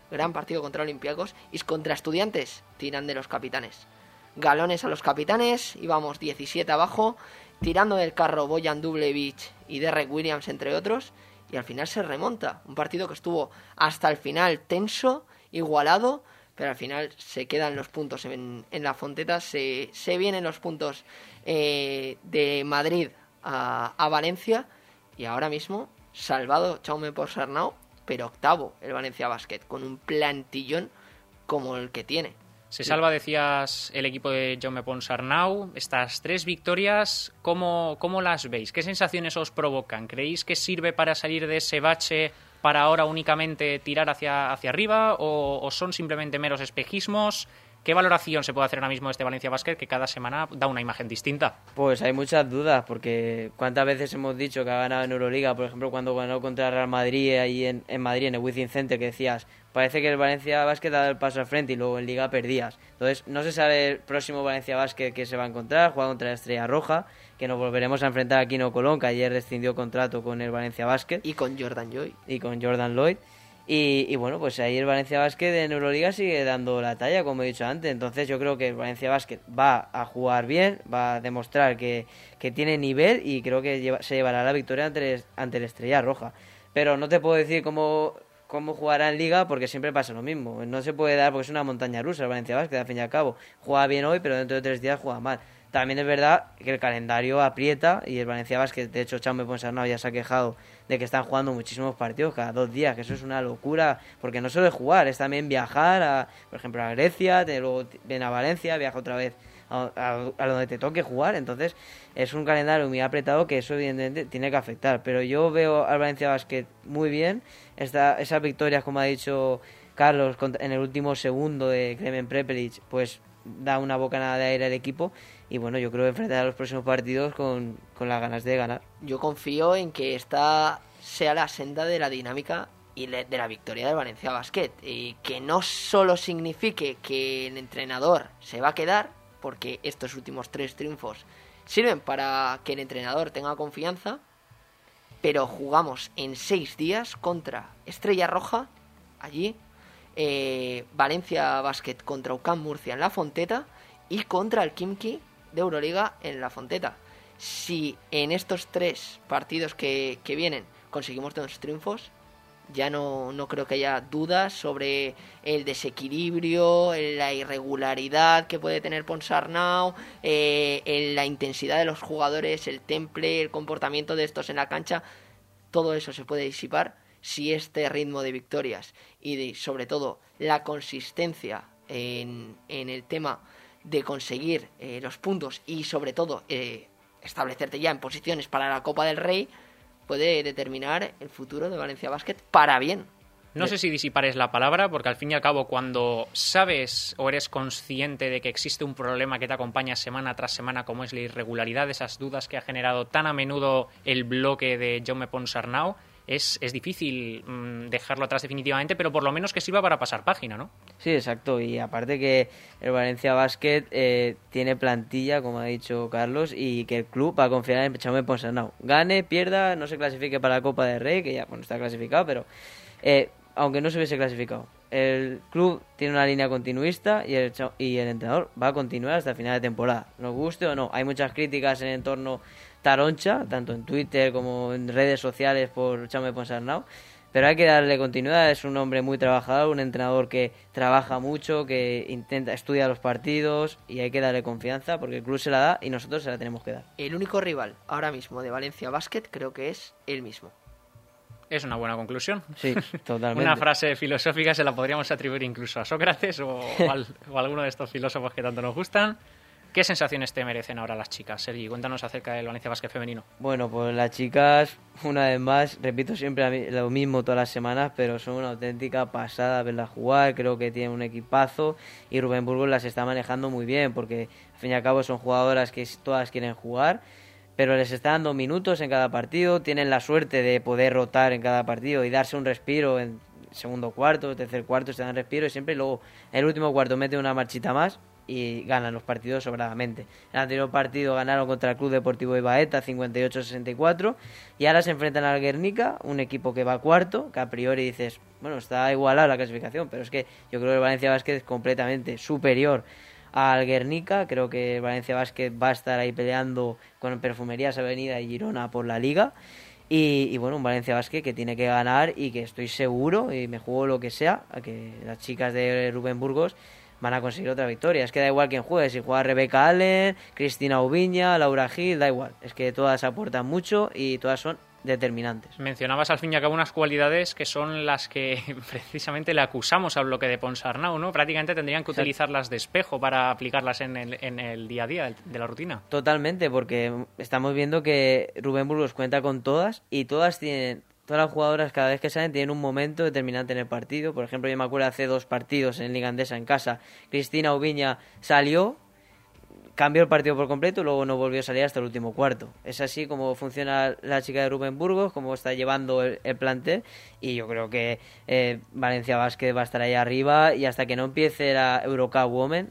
y contra Estudiantes tiran de los capitanes, galones a los capitanes, íbamos 17 abajo, tirando del carro Bojan Dublevic y Derek Williams entre otros, y al final se remonta, un partido que estuvo hasta el final tenso, igualado, pero al final se quedan los puntos en la Fonteta, se vienen los puntos de Madrid a Valencia, y ahora mismo salvado Jaume Ponsarnau, pero octavo el Valencia Basket, con un plantillón como el que tiene. Se salva, decías, el equipo de Jaume Ponsarnau. Estas 3 victorias, ¿cómo las veis? ¿Qué sensaciones os provocan? ¿Creéis que sirve para salir de ese bache para ahora únicamente tirar hacia arriba o son simplemente meros espejismos? ¿Qué valoración se puede hacer ahora mismo de este Valencia Basket que cada semana da una imagen distinta? Pues hay muchas dudas, porque cuántas veces hemos dicho que ha ganado en Euroliga, por ejemplo, cuando ganó contra el Real Madrid ahí en Madrid, en el Wizzing Center, que decías, parece que el Valencia Basket da el paso al frente y luego en Liga perdías. Entonces, no se sabe el próximo Valencia Basket que se va a encontrar, juega contra la Estrella Roja, que nos volveremos a enfrentar aquí en Colón, que ayer rescindió contrato con el Valencia Basket. Y con Jordan Lloyd. Y bueno, pues ahí el Valencia Basket en Euroliga sigue dando la talla, como he dicho antes. Entonces yo creo que el Valencia Basket va a jugar bien, va a demostrar que tiene nivel y creo que se llevará la victoria ante la Estrella Roja. Pero no te puedo decir cómo jugará en Liga porque siempre pasa lo mismo. No se puede dar porque es una montaña rusa el Valencia Basket, al fin y al cabo. Juega bien hoy, pero dentro de 3 días juega mal. También es verdad que el calendario aprieta y el Valencia Basket, de hecho Jaume Ponsarnau ya se ha quejado de que están jugando muchísimos partidos cada 2 días, que eso es una locura, porque no solo es jugar, es también viajar, por ejemplo, a Grecia, luego viene a Valencia, viaja otra vez a donde te toque jugar. Entonces es un calendario muy apretado que eso evidentemente tiene que afectar, pero yo veo al Valencia Basket muy bien. Esas victorias, como ha dicho Carlos, en el último segundo de Klemen Prepelic, pues da una bocanada de aire al equipo. Y bueno, yo creo que enfrentar a los próximos partidos con las ganas de ganar. Yo confío en que esta sea la senda de la dinámica y de la victoria del Valencia Basket. Y que no solo signifique que el entrenador se va a quedar, porque estos últimos 3 triunfos sirven para que el entrenador tenga confianza, pero jugamos en 6 días contra Estrella Roja, allí, Valencia Basket contra UCAM Murcia en la Fonteta y contra el Khimki de Euroliga en la Fonteta. Si en estos 3 partidos que vienen conseguimos 2 triunfos, ya no creo que haya dudas sobre el desequilibrio, la irregularidad que puede tener Ponsarnau, la intensidad de los jugadores, el temple, el comportamiento de estos en la cancha. Todo eso se puede disipar si este ritmo de victorias y sobre todo la consistencia en el tema de conseguir los puntos y sobre todo establecerte ya en posiciones para la Copa del Rey puede determinar el futuro de Valencia Basket para bien. No sé si disipar es la palabra, porque al fin y al cabo cuando sabes o eres consciente de que existe un problema que te acompaña semana tras semana, como es la irregularidad, esas dudas que ha generado tan a menudo el bloque de Jaume Ponsarnau, es difícil dejarlo atrás definitivamente, pero por lo menos que sirva para pasar página, ¿no? Sí, exacto, y aparte que el Valencia Basket tiene plantilla, como ha dicho Carlos, y que el club va a confiar en Jaume Ponsarnau. Gane, pierda, no se clasifique para la Copa del Rey, que ya está clasificado, pero aunque no se hubiese clasificado, el club tiene una línea continuista y el entrenador va a continuar hasta el final de temporada, nos guste o no. Hay muchas críticas en el entorno taroncha, tanto en Twitter como en redes sociales por Jaume Ponsarnau, pero hay que darle continuidad. Es un hombre muy trabajador, un entrenador que trabaja mucho, que estudia los partidos, y hay que darle confianza porque el club se la da y nosotros se la tenemos que dar. El único rival ahora mismo de Valencia Basket creo que es él mismo. Es una buena conclusión. Sí, totalmente. Una frase filosófica se la podríamos atribuir incluso a Sócrates o a alguno de estos filósofos que tanto nos gustan. ¿Qué sensaciones te merecen ahora las chicas? Sergi, cuéntanos acerca del Valencia Basket femenino. Bueno, pues las chicas, una vez más, repito siempre lo mismo todas las semanas, pero son una auténtica pasada verlas jugar. Creo que tienen un equipazo y Rubén Burgos las está manejando muy bien, porque al fin y al cabo son jugadoras que todas quieren jugar, pero les está dando minutos en cada partido. Tienen la suerte de poder rotar en cada partido y darse un respiro en segundo cuarto, tercer cuarto, se dan respiro, y siempre luego en el último cuarto meten una marchita más y ganan los partidos sobradamente. El anterior partido ganaron contra el Club Deportivo Ibaeta 58-64, y ahora se enfrentan al Guernica, un equipo que va cuarto, que a priori dices, bueno, está igualada la clasificación, pero es que yo creo que el Valencia Basket es completamente superior al Guernica. Creo que el Valencia Basket va a estar ahí peleando con Perfumerías Avenida y Girona por la Liga. Y bueno, un Valencia Basket que tiene que ganar, y que estoy seguro, y me juego lo que sea, a que las chicas de Rubén Burgos van a conseguir otra victoria. Es que da igual quién juegue, si juega Rebeca Allen, Cristina Ubiña, Laura Gil, da igual. Es que todas aportan mucho y todas son determinantes. Mencionabas al fin y al cabo unas cualidades que son las que precisamente le acusamos al bloque de Ponsarnau, ¿no? Prácticamente tendrían que utilizarlas de espejo para aplicarlas en el día a día de la rutina. Totalmente, porque estamos viendo que Rubén Burgos cuenta con todas, y todas las jugadoras cada vez que salen tienen un momento determinante en el partido. Por ejemplo, yo me acuerdo hace 2 partidos en Liga Andesa en casa, Cristina Ubiña salió, cambió el partido por completo y luego no volvió a salir hasta el último cuarto. Es así como funciona la chica de Rubén Burgos, como está llevando el plantel, y yo creo que Valencia Basket va a estar ahí arriba, y hasta que no empiece la Eurocup Women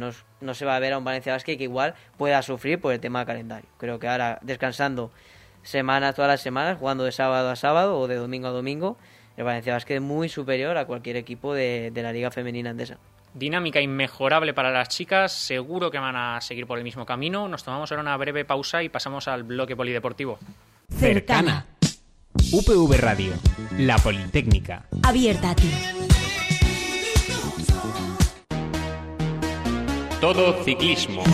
no se va a ver a un Valencia Basket que igual pueda sufrir por el tema del calendario. Creo que ahora, descansando todas las semanas, jugando de sábado a sábado o de domingo a domingo, el Valencia Basket es muy superior a cualquier equipo de la Liga Femenina Andesa. Dinámica inmejorable para las chicas, seguro que van a seguir por el mismo camino. Nos tomamos ahora una breve pausa y pasamos al bloque polideportivo. Cercana. UPV Radio, la Politécnica. Abierta a ti. Todo ciclismo.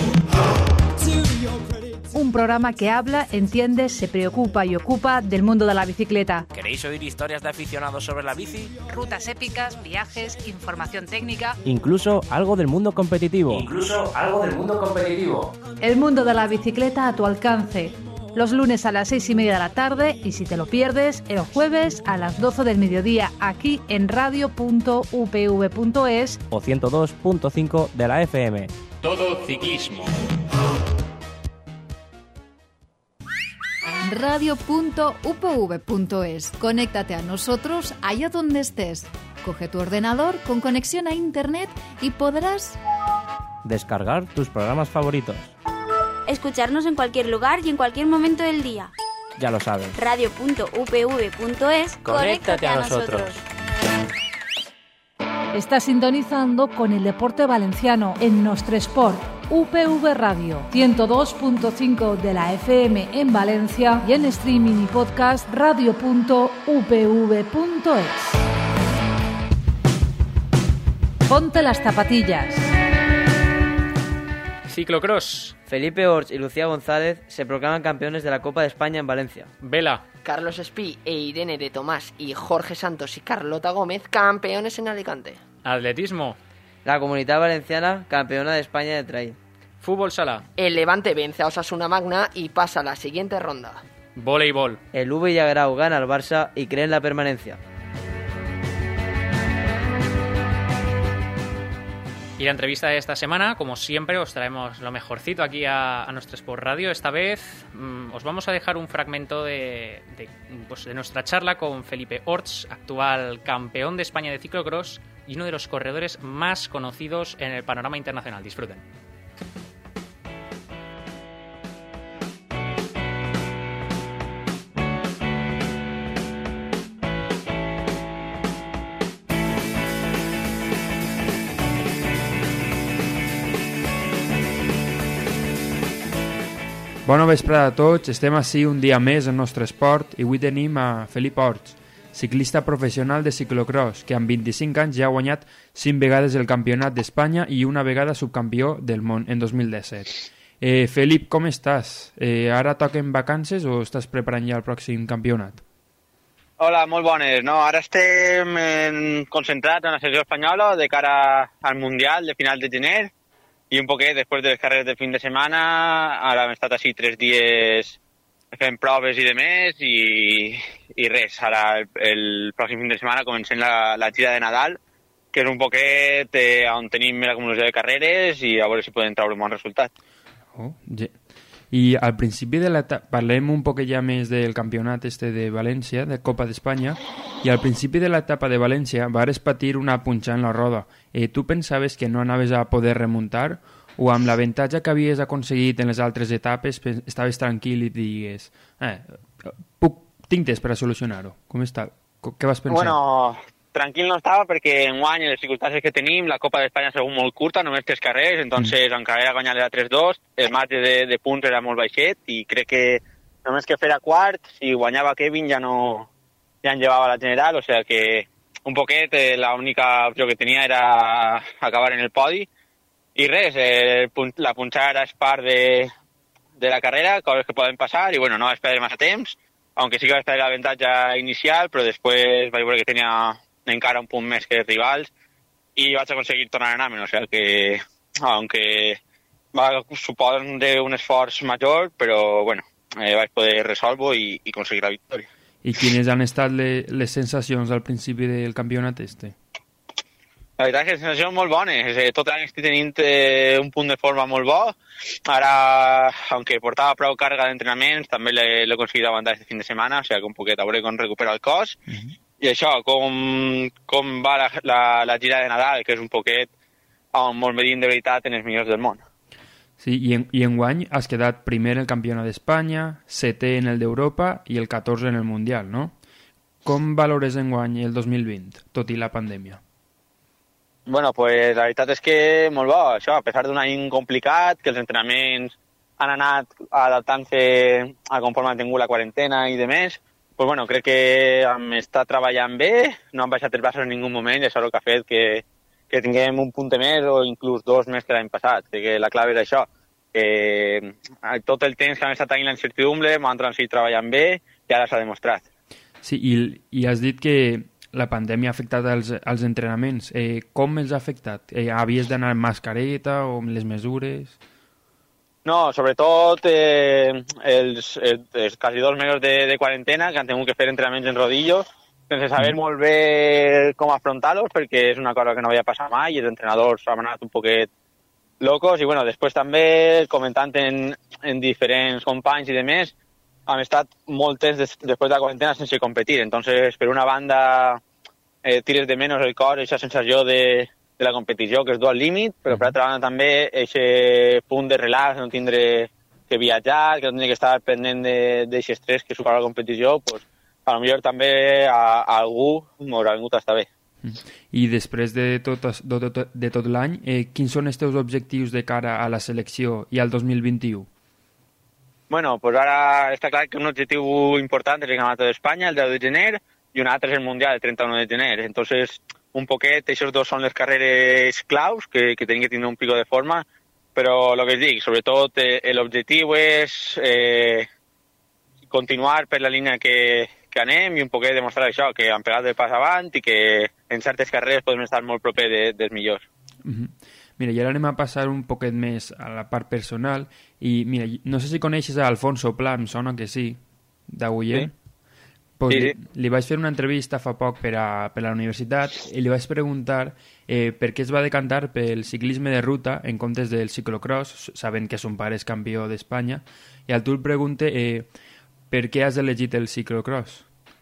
Un programa que habla, entiende, se preocupa y ocupa del mundo de la bicicleta. ¿Queréis oír historias de aficionados sobre la bici? Rutas épicas, viajes, información técnica. Incluso algo del mundo competitivo. El mundo de la bicicleta a tu alcance. Los lunes a las 6:30 de la tarde, y si te lo pierdes, el jueves a las 12 del mediodía, aquí en radio.upv.es o 102.5 de la FM. Todo ciclismo. radio.upv.es. Conéctate a nosotros allá donde estés. Coge tu ordenador con conexión a internet y podrás Descargar tus programas favoritos. Escucharnos en cualquier lugar y en cualquier momento del día. Ya lo sabes. radio.upv.es. Conéctate a nosotros. Estás sintonizando con el deporte valenciano en Nostre Sport. UPV Radio, 102.5 de la FM en Valencia, y en streaming y podcast radio.upv.es. Ponte las zapatillas. Ciclocross. Felipe Orts y Lucía González se proclaman campeones de la Copa de España en Valencia. Vela. Carlos Espí e Irene de Tomás y Jorge Santos y Carlota Gómez, campeones en Alicante. Atletismo. La Comunidad Valenciana, campeona de España de trail. Fútbol sala. El Levante vence a Osasuna Magna y pasa a la siguiente ronda. Voleibol. El Villagrao gana al Barça y cree en la permanencia. Y la entrevista de esta semana, como siempre, os traemos lo mejorcito aquí a Nostre Sport Radio. Esta vez os vamos a dejar un fragmento de nuestra charla con Felipe Orts, actual campeón de España de ciclocross y uno de los corredores más conocidos en el panorama internacional. Disfruten. Bona vesprada a tots, estem ací un dia més en Nostre Esport i avui tenim a Felip Orts, ciclista professional de ciclocross, que amb 25 anys ja ha guanyat 5 vegades el campionat d'Espanya i una vegada subcampió del món en 2017. Felip, com estàs? Ara toquen vacances o estàs preparant ja el pròxim campionat? Hola, molt bones. No, ara estem concentrats en la selecció espanyola de cara al Mundial de final de gener i un poquet després de les carreres de fin de setmana. Ara hem estat així 3 dies fent proves i demés i res. Ara el pròxim fin de setmana comencem la gira de Nadal, que és un poquet on tenim l'acumulació de carreres i a veure si podem treure un bon resultat. I al principi de l'etapa, parlem un poc ja més del campionat de València, de Copa d'Espanya, i al principi de l'etapa de València vares patir una punxa en la roda. Tu pensaves que no anaves a poder remuntar o amb l'avantatge que havies aconseguit en les altres etapes estaves tranquil i digues tinc temps per a solucionar-ho? Com està? Què vas pensar? Bueno, tranquil no estava perquè enguany les circumstàncies que tenim, la Copa d'Espanya ha sigut molt curta, només 3 carreres, entonces encara era guanyar la 3-2, el marge de punts era molt baixet i crec que només que fera quart, si guanyava Kevin ja en llevava la general, o sea que un poquet l'única opció que tenia era acabar en el podi i res, la punxada és part de la carrera, coses que poden passar i bueno, no vaig perdre massa temps, aunque sí que vaig perdre l'avantatge inicial, però després vaig veure que tenia encara un punt més que els rivals i vaig aconseguir tornar a anar-me'n, o sigui que aunque va suposar un esforç major, però bueno, vaig poder resolver-ho i aconseguir la victòria. I quines han estat les sensacions al principi del campionat La veritat és que les sensacions molt bones, tot l'any estic tenint un punt de forma molt bo, ara, aunque portava prou càrrega d'entrenaments, també l'he aconseguit aguantar aquest fin de setmana, o sigui que un poquet a veure com recupera el cos. I això, com va la gira de Nadal, que és un poquet on molt medint de veritat en els millors del món. Sí, i enguany has quedat primer en el campionat d'Espanya, 7è en el d'Europa i el 14 en el Mundial, no? Com valores enguany el 2020, tot i la pandèmia? Bueno, pues la veritat és que molt bo, això, a pesar d'un any complicat, que els entrenaments han anat adaptant-se a conforme han tingut la quarantena i demés, pues bueno, crec que hem estat treballant bé, no han baixat els braços en ningú moment i això és el que ha fet que tinguem un punt més o inclús 2 més que l'any passat. Crec que la clau és això, que tot el temps que hem estat tenint la incertidumbre hem seguit treballant bé i ara s'ha demostrat. Sí, i has dit que la pandèmia ha afectat els entrenaments. Com els ha afectat? Havies d'anar amb mascareta o amb les mesures? No, sobretot els quasi 2 mesos de quarantena que han tingut que fer entrenaments en rodillos sense saber molt bé com afrontar-los perquè és una cosa que no havia passat mai i els entrenadors han anat un poquet locos i bueno, després també comentant en diferents companys i demés hem estat molt temps després de la quarantena sense competir, entonces per una banda tires de menys el cor, aquesta sensació de la competició que es du al límit, però per altra banda també aquest punt de relax, no tindre que viatjar, que no tindre que estar pendent d'aquest estrès que supera la competició, pues, a lo millor també a algú m'haurà vingut a estar bé. I després de tot l'any, quins són els teus objectius de cara a la selecció i al 2021? Bueno, pues ara està clar que un objectiu important és el Campionat d'Espanya, el 10 de gener, i un altre és el Mundial, el 31 de gener. Entonces, un poquet, aquests dos són les carreres claus que tenim que tenir un pico de forma, però el que es dic, sobretot l'objectiu és continuar per la línia que anem i un poquet demostrar això, que han pegat el pas avant i que en certes carreres podem estar molt proper dels millors. Mira, i ara anem a passar un poquet més a la part personal i mira, no sé si coneixes a Alfonso Pla, em sona que sí, d'Agullent. Sí. Pues sí. Li vaig fer una entrevista fa poc per a la universitat i li vaig preguntar per què es va decantar pel ciclisme de ruta en comptes del ciclocross, sabent que son pare és campió d'Espanya, i al tu el pregunte per què has elegit el ciclocross?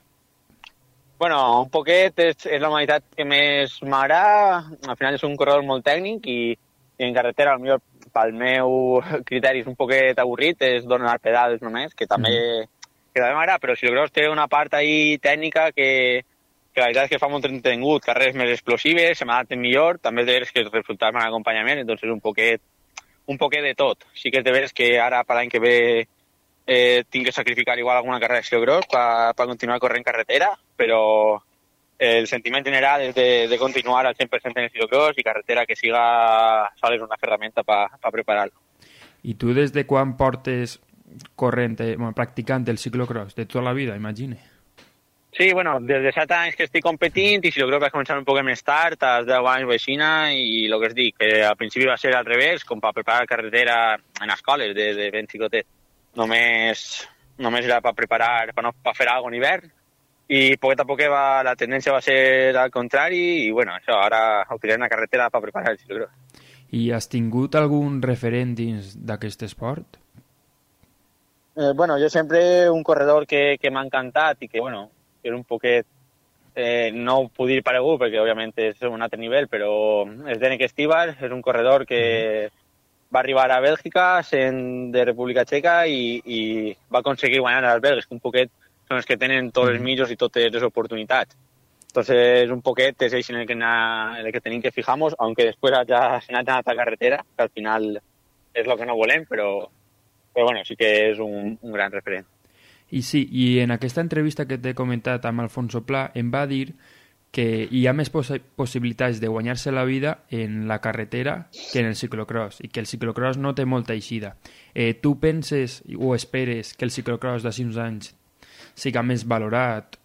Bueno, un poquet és la modalitat que més m'agrada, al final és un corredor molt tècnic i en carretera, potser pel meu criteri és un poquet avorrit, és donar pedals només, que també m'agrada, però si el cross té una part ahí tècnica que la veritat és que fa molt entretengut, carreres més explosives, se m'adapten millor, també és de veres que els resultats m'han acompanyament, doncs és un poquet de tot. Sí que és de veres que ara per l'any que ve tinc que sacrificar igual alguna carrera de ciclocross per continuar corrent carretera, pero el sentiment general és de continuar al 100% en el ciclocross i carretera que siga sols una ferramenta per preparar-lo. I tu des de quan portes practicant el ciclocross? De tota la vida, imagine. Sí, bueno, des de 7 anys que estic competint i ciclocross vaig començar un poc més tard, als 10 anys o així, i el que es dic, que al principi va ser al revés, com per preparar carretera en escoles de ben xicotet. Només era per preparar, per no fer alguna cosa en hivern, i poquet a poquet la tendència va ser al contrari, i bueno, això, ara utilitzem la carretera per preparar el ciclocross. I has tingut algun referent dins d'aquest esport? Bueno, jo sempre un corredor que m'ha encantat i que, bueno, és un poquet, no ho puc dir paregut perquè òbviament és un altre nivell, però és Denek Estíbar, és un corredor que va arribar a Bèlgica sent de República Txeca i va aconseguir guanyar als belgues, que un poquet són els que tenen tots els mitjos i totes les oportunitats. Entonces, un poquet és així en el que tenim que fijar-nos, aunque després ja s'ha anat a la carretera, que al final és el que no volem, però bueno, sí que és un gran referent. I sí, i en aquesta entrevista que t'he comentat amb Alfonso Pla em va dir que hi ha més possibilitats de guanyar-se la vida en la carretera que en el ciclocross, i que el ciclocross no té molta eixida. Tu penses o esperes que el ciclocross d'ací uns anys siga més valorat?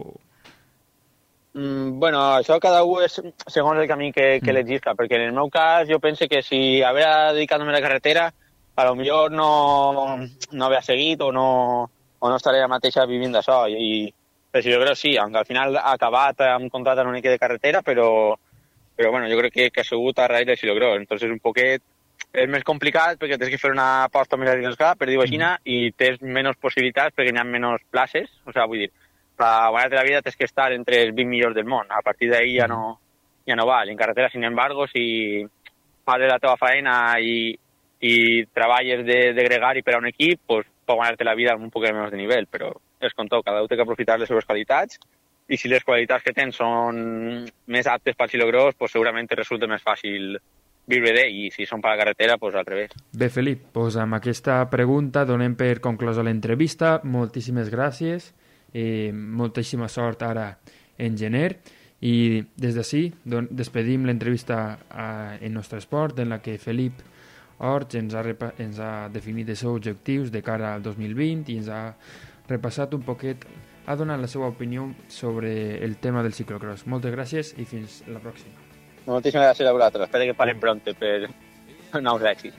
Bueno, això cada un és segons el camí que legisca, perquè en el meu cas jo penso que si haver dedicat-me a la carretera a lo millor no haver seguit o no estaré la mateixa vivint d'això. Però jo crec que sí, aunque al final ha acabat amb un contracte una mica de carretera, però bueno, jo crec que ha sigut a raïs del ciclocross. Entonces un poquet és més complicat perquè tens que fer una aposta més arriesgada, per dir-ho així, i tens menys possibilitats perquè hi ha menys places. O sigui, vull dir, per guanyar-te la vida tens que estar entre els 20 millors del món. A partir d'ahí ja no val. En carretera, sin embargo, si fas la teva feina i treballes de gregari per a un equip, pues, pot guanyar-te la vida amb un poc menys de nivell, però és com tot, cada un té que aprofitar les seves qualitats, i si les qualitats que tens són més aptes pel ciclocross, pues, segurament te resulta més fàcil viure d'ell, i si són per la carretera, pues, al revés. Bé, Felip, pues, amb aquesta pregunta donem per conclosa l'entrevista. Moltíssimes gràcies, moltíssima sort ara en gener, i des d'ací despedim l'entrevista en Nostre Esport, en la que Felip Orts ens ha definit els seus objectius de cara al 2020 i ens ha repassat un poquet, ha donat la seva opinió sobre el tema del ciclocross. Moltes gràcies i fins la pròxima. Moltíssimes gràcies a vosaltres. Espero que parlem pronto per nous èxits.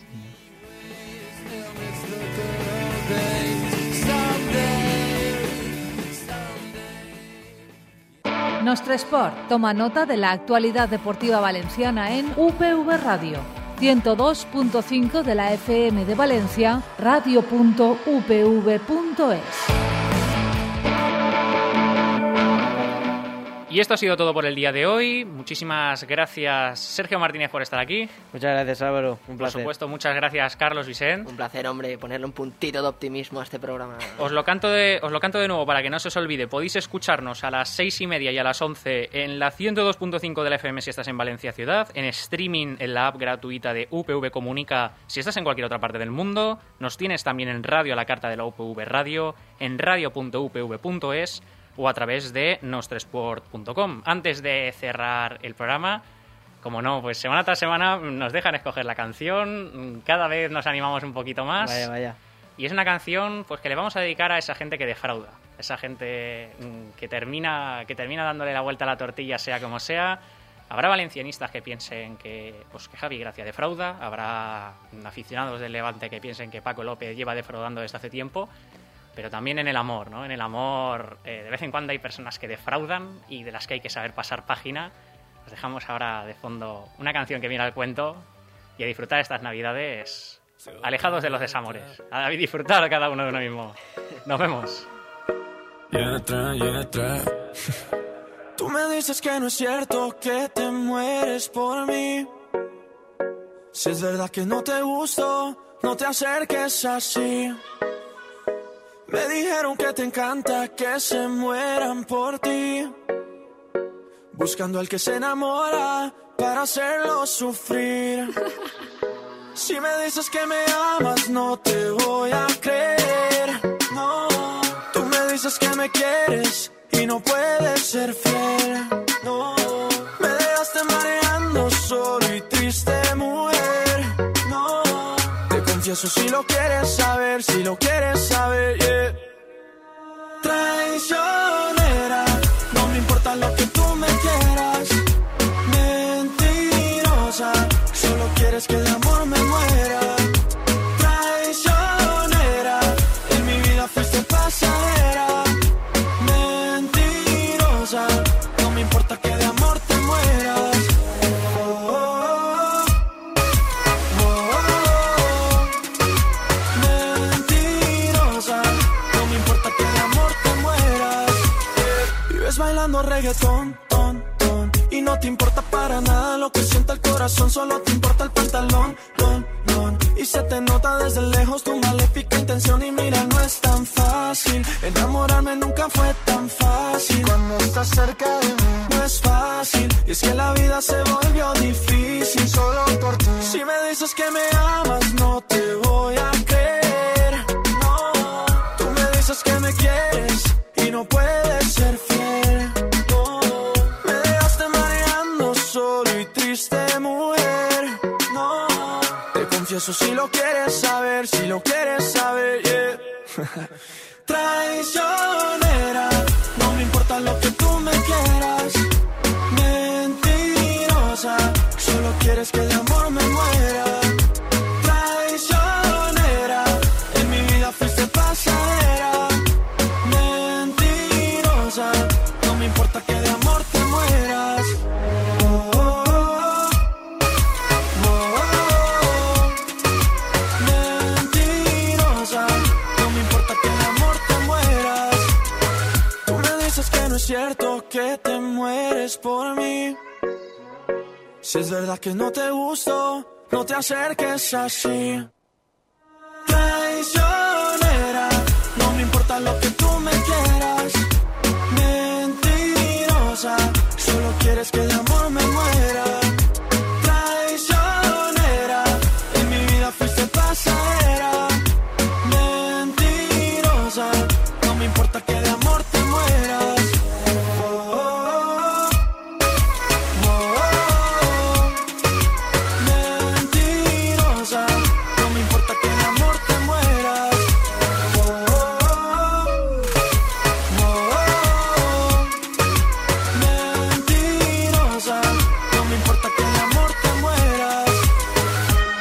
Nostre Esport toma nota de la actualidad deportiva valenciana en UPV Radio. 102.5 de la FM de Valencia, radio.upv.es. Y esto ha sido todo por el día de hoy. Muchísimas gracias, Sergio Martínez, por estar aquí. Muchas gracias, Álvaro. Un placer. Por supuesto, muchas gracias, Carlos Vicent. Un placer, hombre, ponerle un puntito de optimismo a este programa. Os lo canto de nuevo para que no se os olvide. Podéis escucharnos a las 6:30 y a las 11 en la 102.5 de la FM si estás en Valencia Ciudad, en streaming en la app gratuita de UPV Comunica si estás en cualquier otra parte del mundo. Nos tienes también en radio a la carta de la UPV Radio, en radio.upv.es o a través de nostresport.com. Antes de cerrar el programa, como no, pues semana tras semana nos dejan escoger la canción, cada vez nos animamos un poquito más. Vaya. Y es una canción pues que le vamos a dedicar a esa gente que defrauda, esa gente que termina dándole la vuelta a la tortilla sea como sea. Habrá valencianistas que piensen que Javi Gracia defrauda, habrá aficionados del Levante que piensen que Paco López lleva defraudando desde hace tiempo. Pero también en el amor, ¿no? En el amor, de vez en cuando hay personas que defraudan y de las que hay que saber pasar página. Os dejamos ahora de fondo una canción que viene al cuento y a disfrutar estas Navidades alejados de los desamores. A disfrutar cada uno de uno mismo. Nos vemos. Tú me dices que no es cierto que te mueres por mí. Si es verdad que no te gusto, no te acerques así. Me dijeron que te encanta que se mueran por ti, buscando al que se enamora para hacerlo sufrir. Si me dices que me amas, no te voy a creer. No, tú me dices que me quieres y y no puedes ser fiel. No, me dejaste mareando solo y triste, mujer. No, te confieso si lo quieres saber, si lo quieres saber, yeah. Traicionera, no me importa lo que tú me quieras. Mentirosa, solo quieres que de amor me muera. Traicionera, en mi vida fuiste pasajera. Mentirosa, no me importa que de amor te mueras. Mentirosa, no me importa que de amor te mueras. Vives bailando reggaetón, ton, ton, y no te importa para nada lo que sienta el corazón, solo te importa el pantalón, don, don. Y se te nota desde lejos tu maléfica intención. Y mira, no es tan fácil, enamorarme nunca fue tan fácil. Cuando estás cerca de mí, no es fácil. Y es que la vida se volvió difícil solo por ti. Si me dices que me amas, no te voy a creer. No, tú me dices que me quieres y no puedes ser fiel. No, me dejaste mareando solo y triste, mujer. No, te confieso si lo quieres saber, si lo quieres saber, yeah. Traicionera, no me importa lo que tú me quieras. Mentirosa, solo quieres que de amor me muera. Traicionera, en mi vida fuiste pasajera. Mentirosa, no me importa que de amor te mueras. Mentirosa, no me importa que de amor te mueras. Tú me dices que no es cierto que te mueres por mí. Si es verdad que no te gusto, no te acerques así. Traicionera, no me importa lo que tú me quieras. Mentirosa, solo quieres que de amor me muera. Traicionera, en mi vida fuiste pasajera. Mentirosa, no me importa que de amor te mueras. Mentirosa, no me importa que de amor te mueras. Mentirosa, no me importa que de amor te mueras.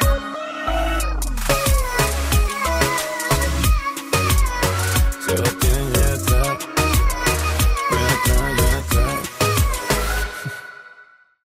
Se va a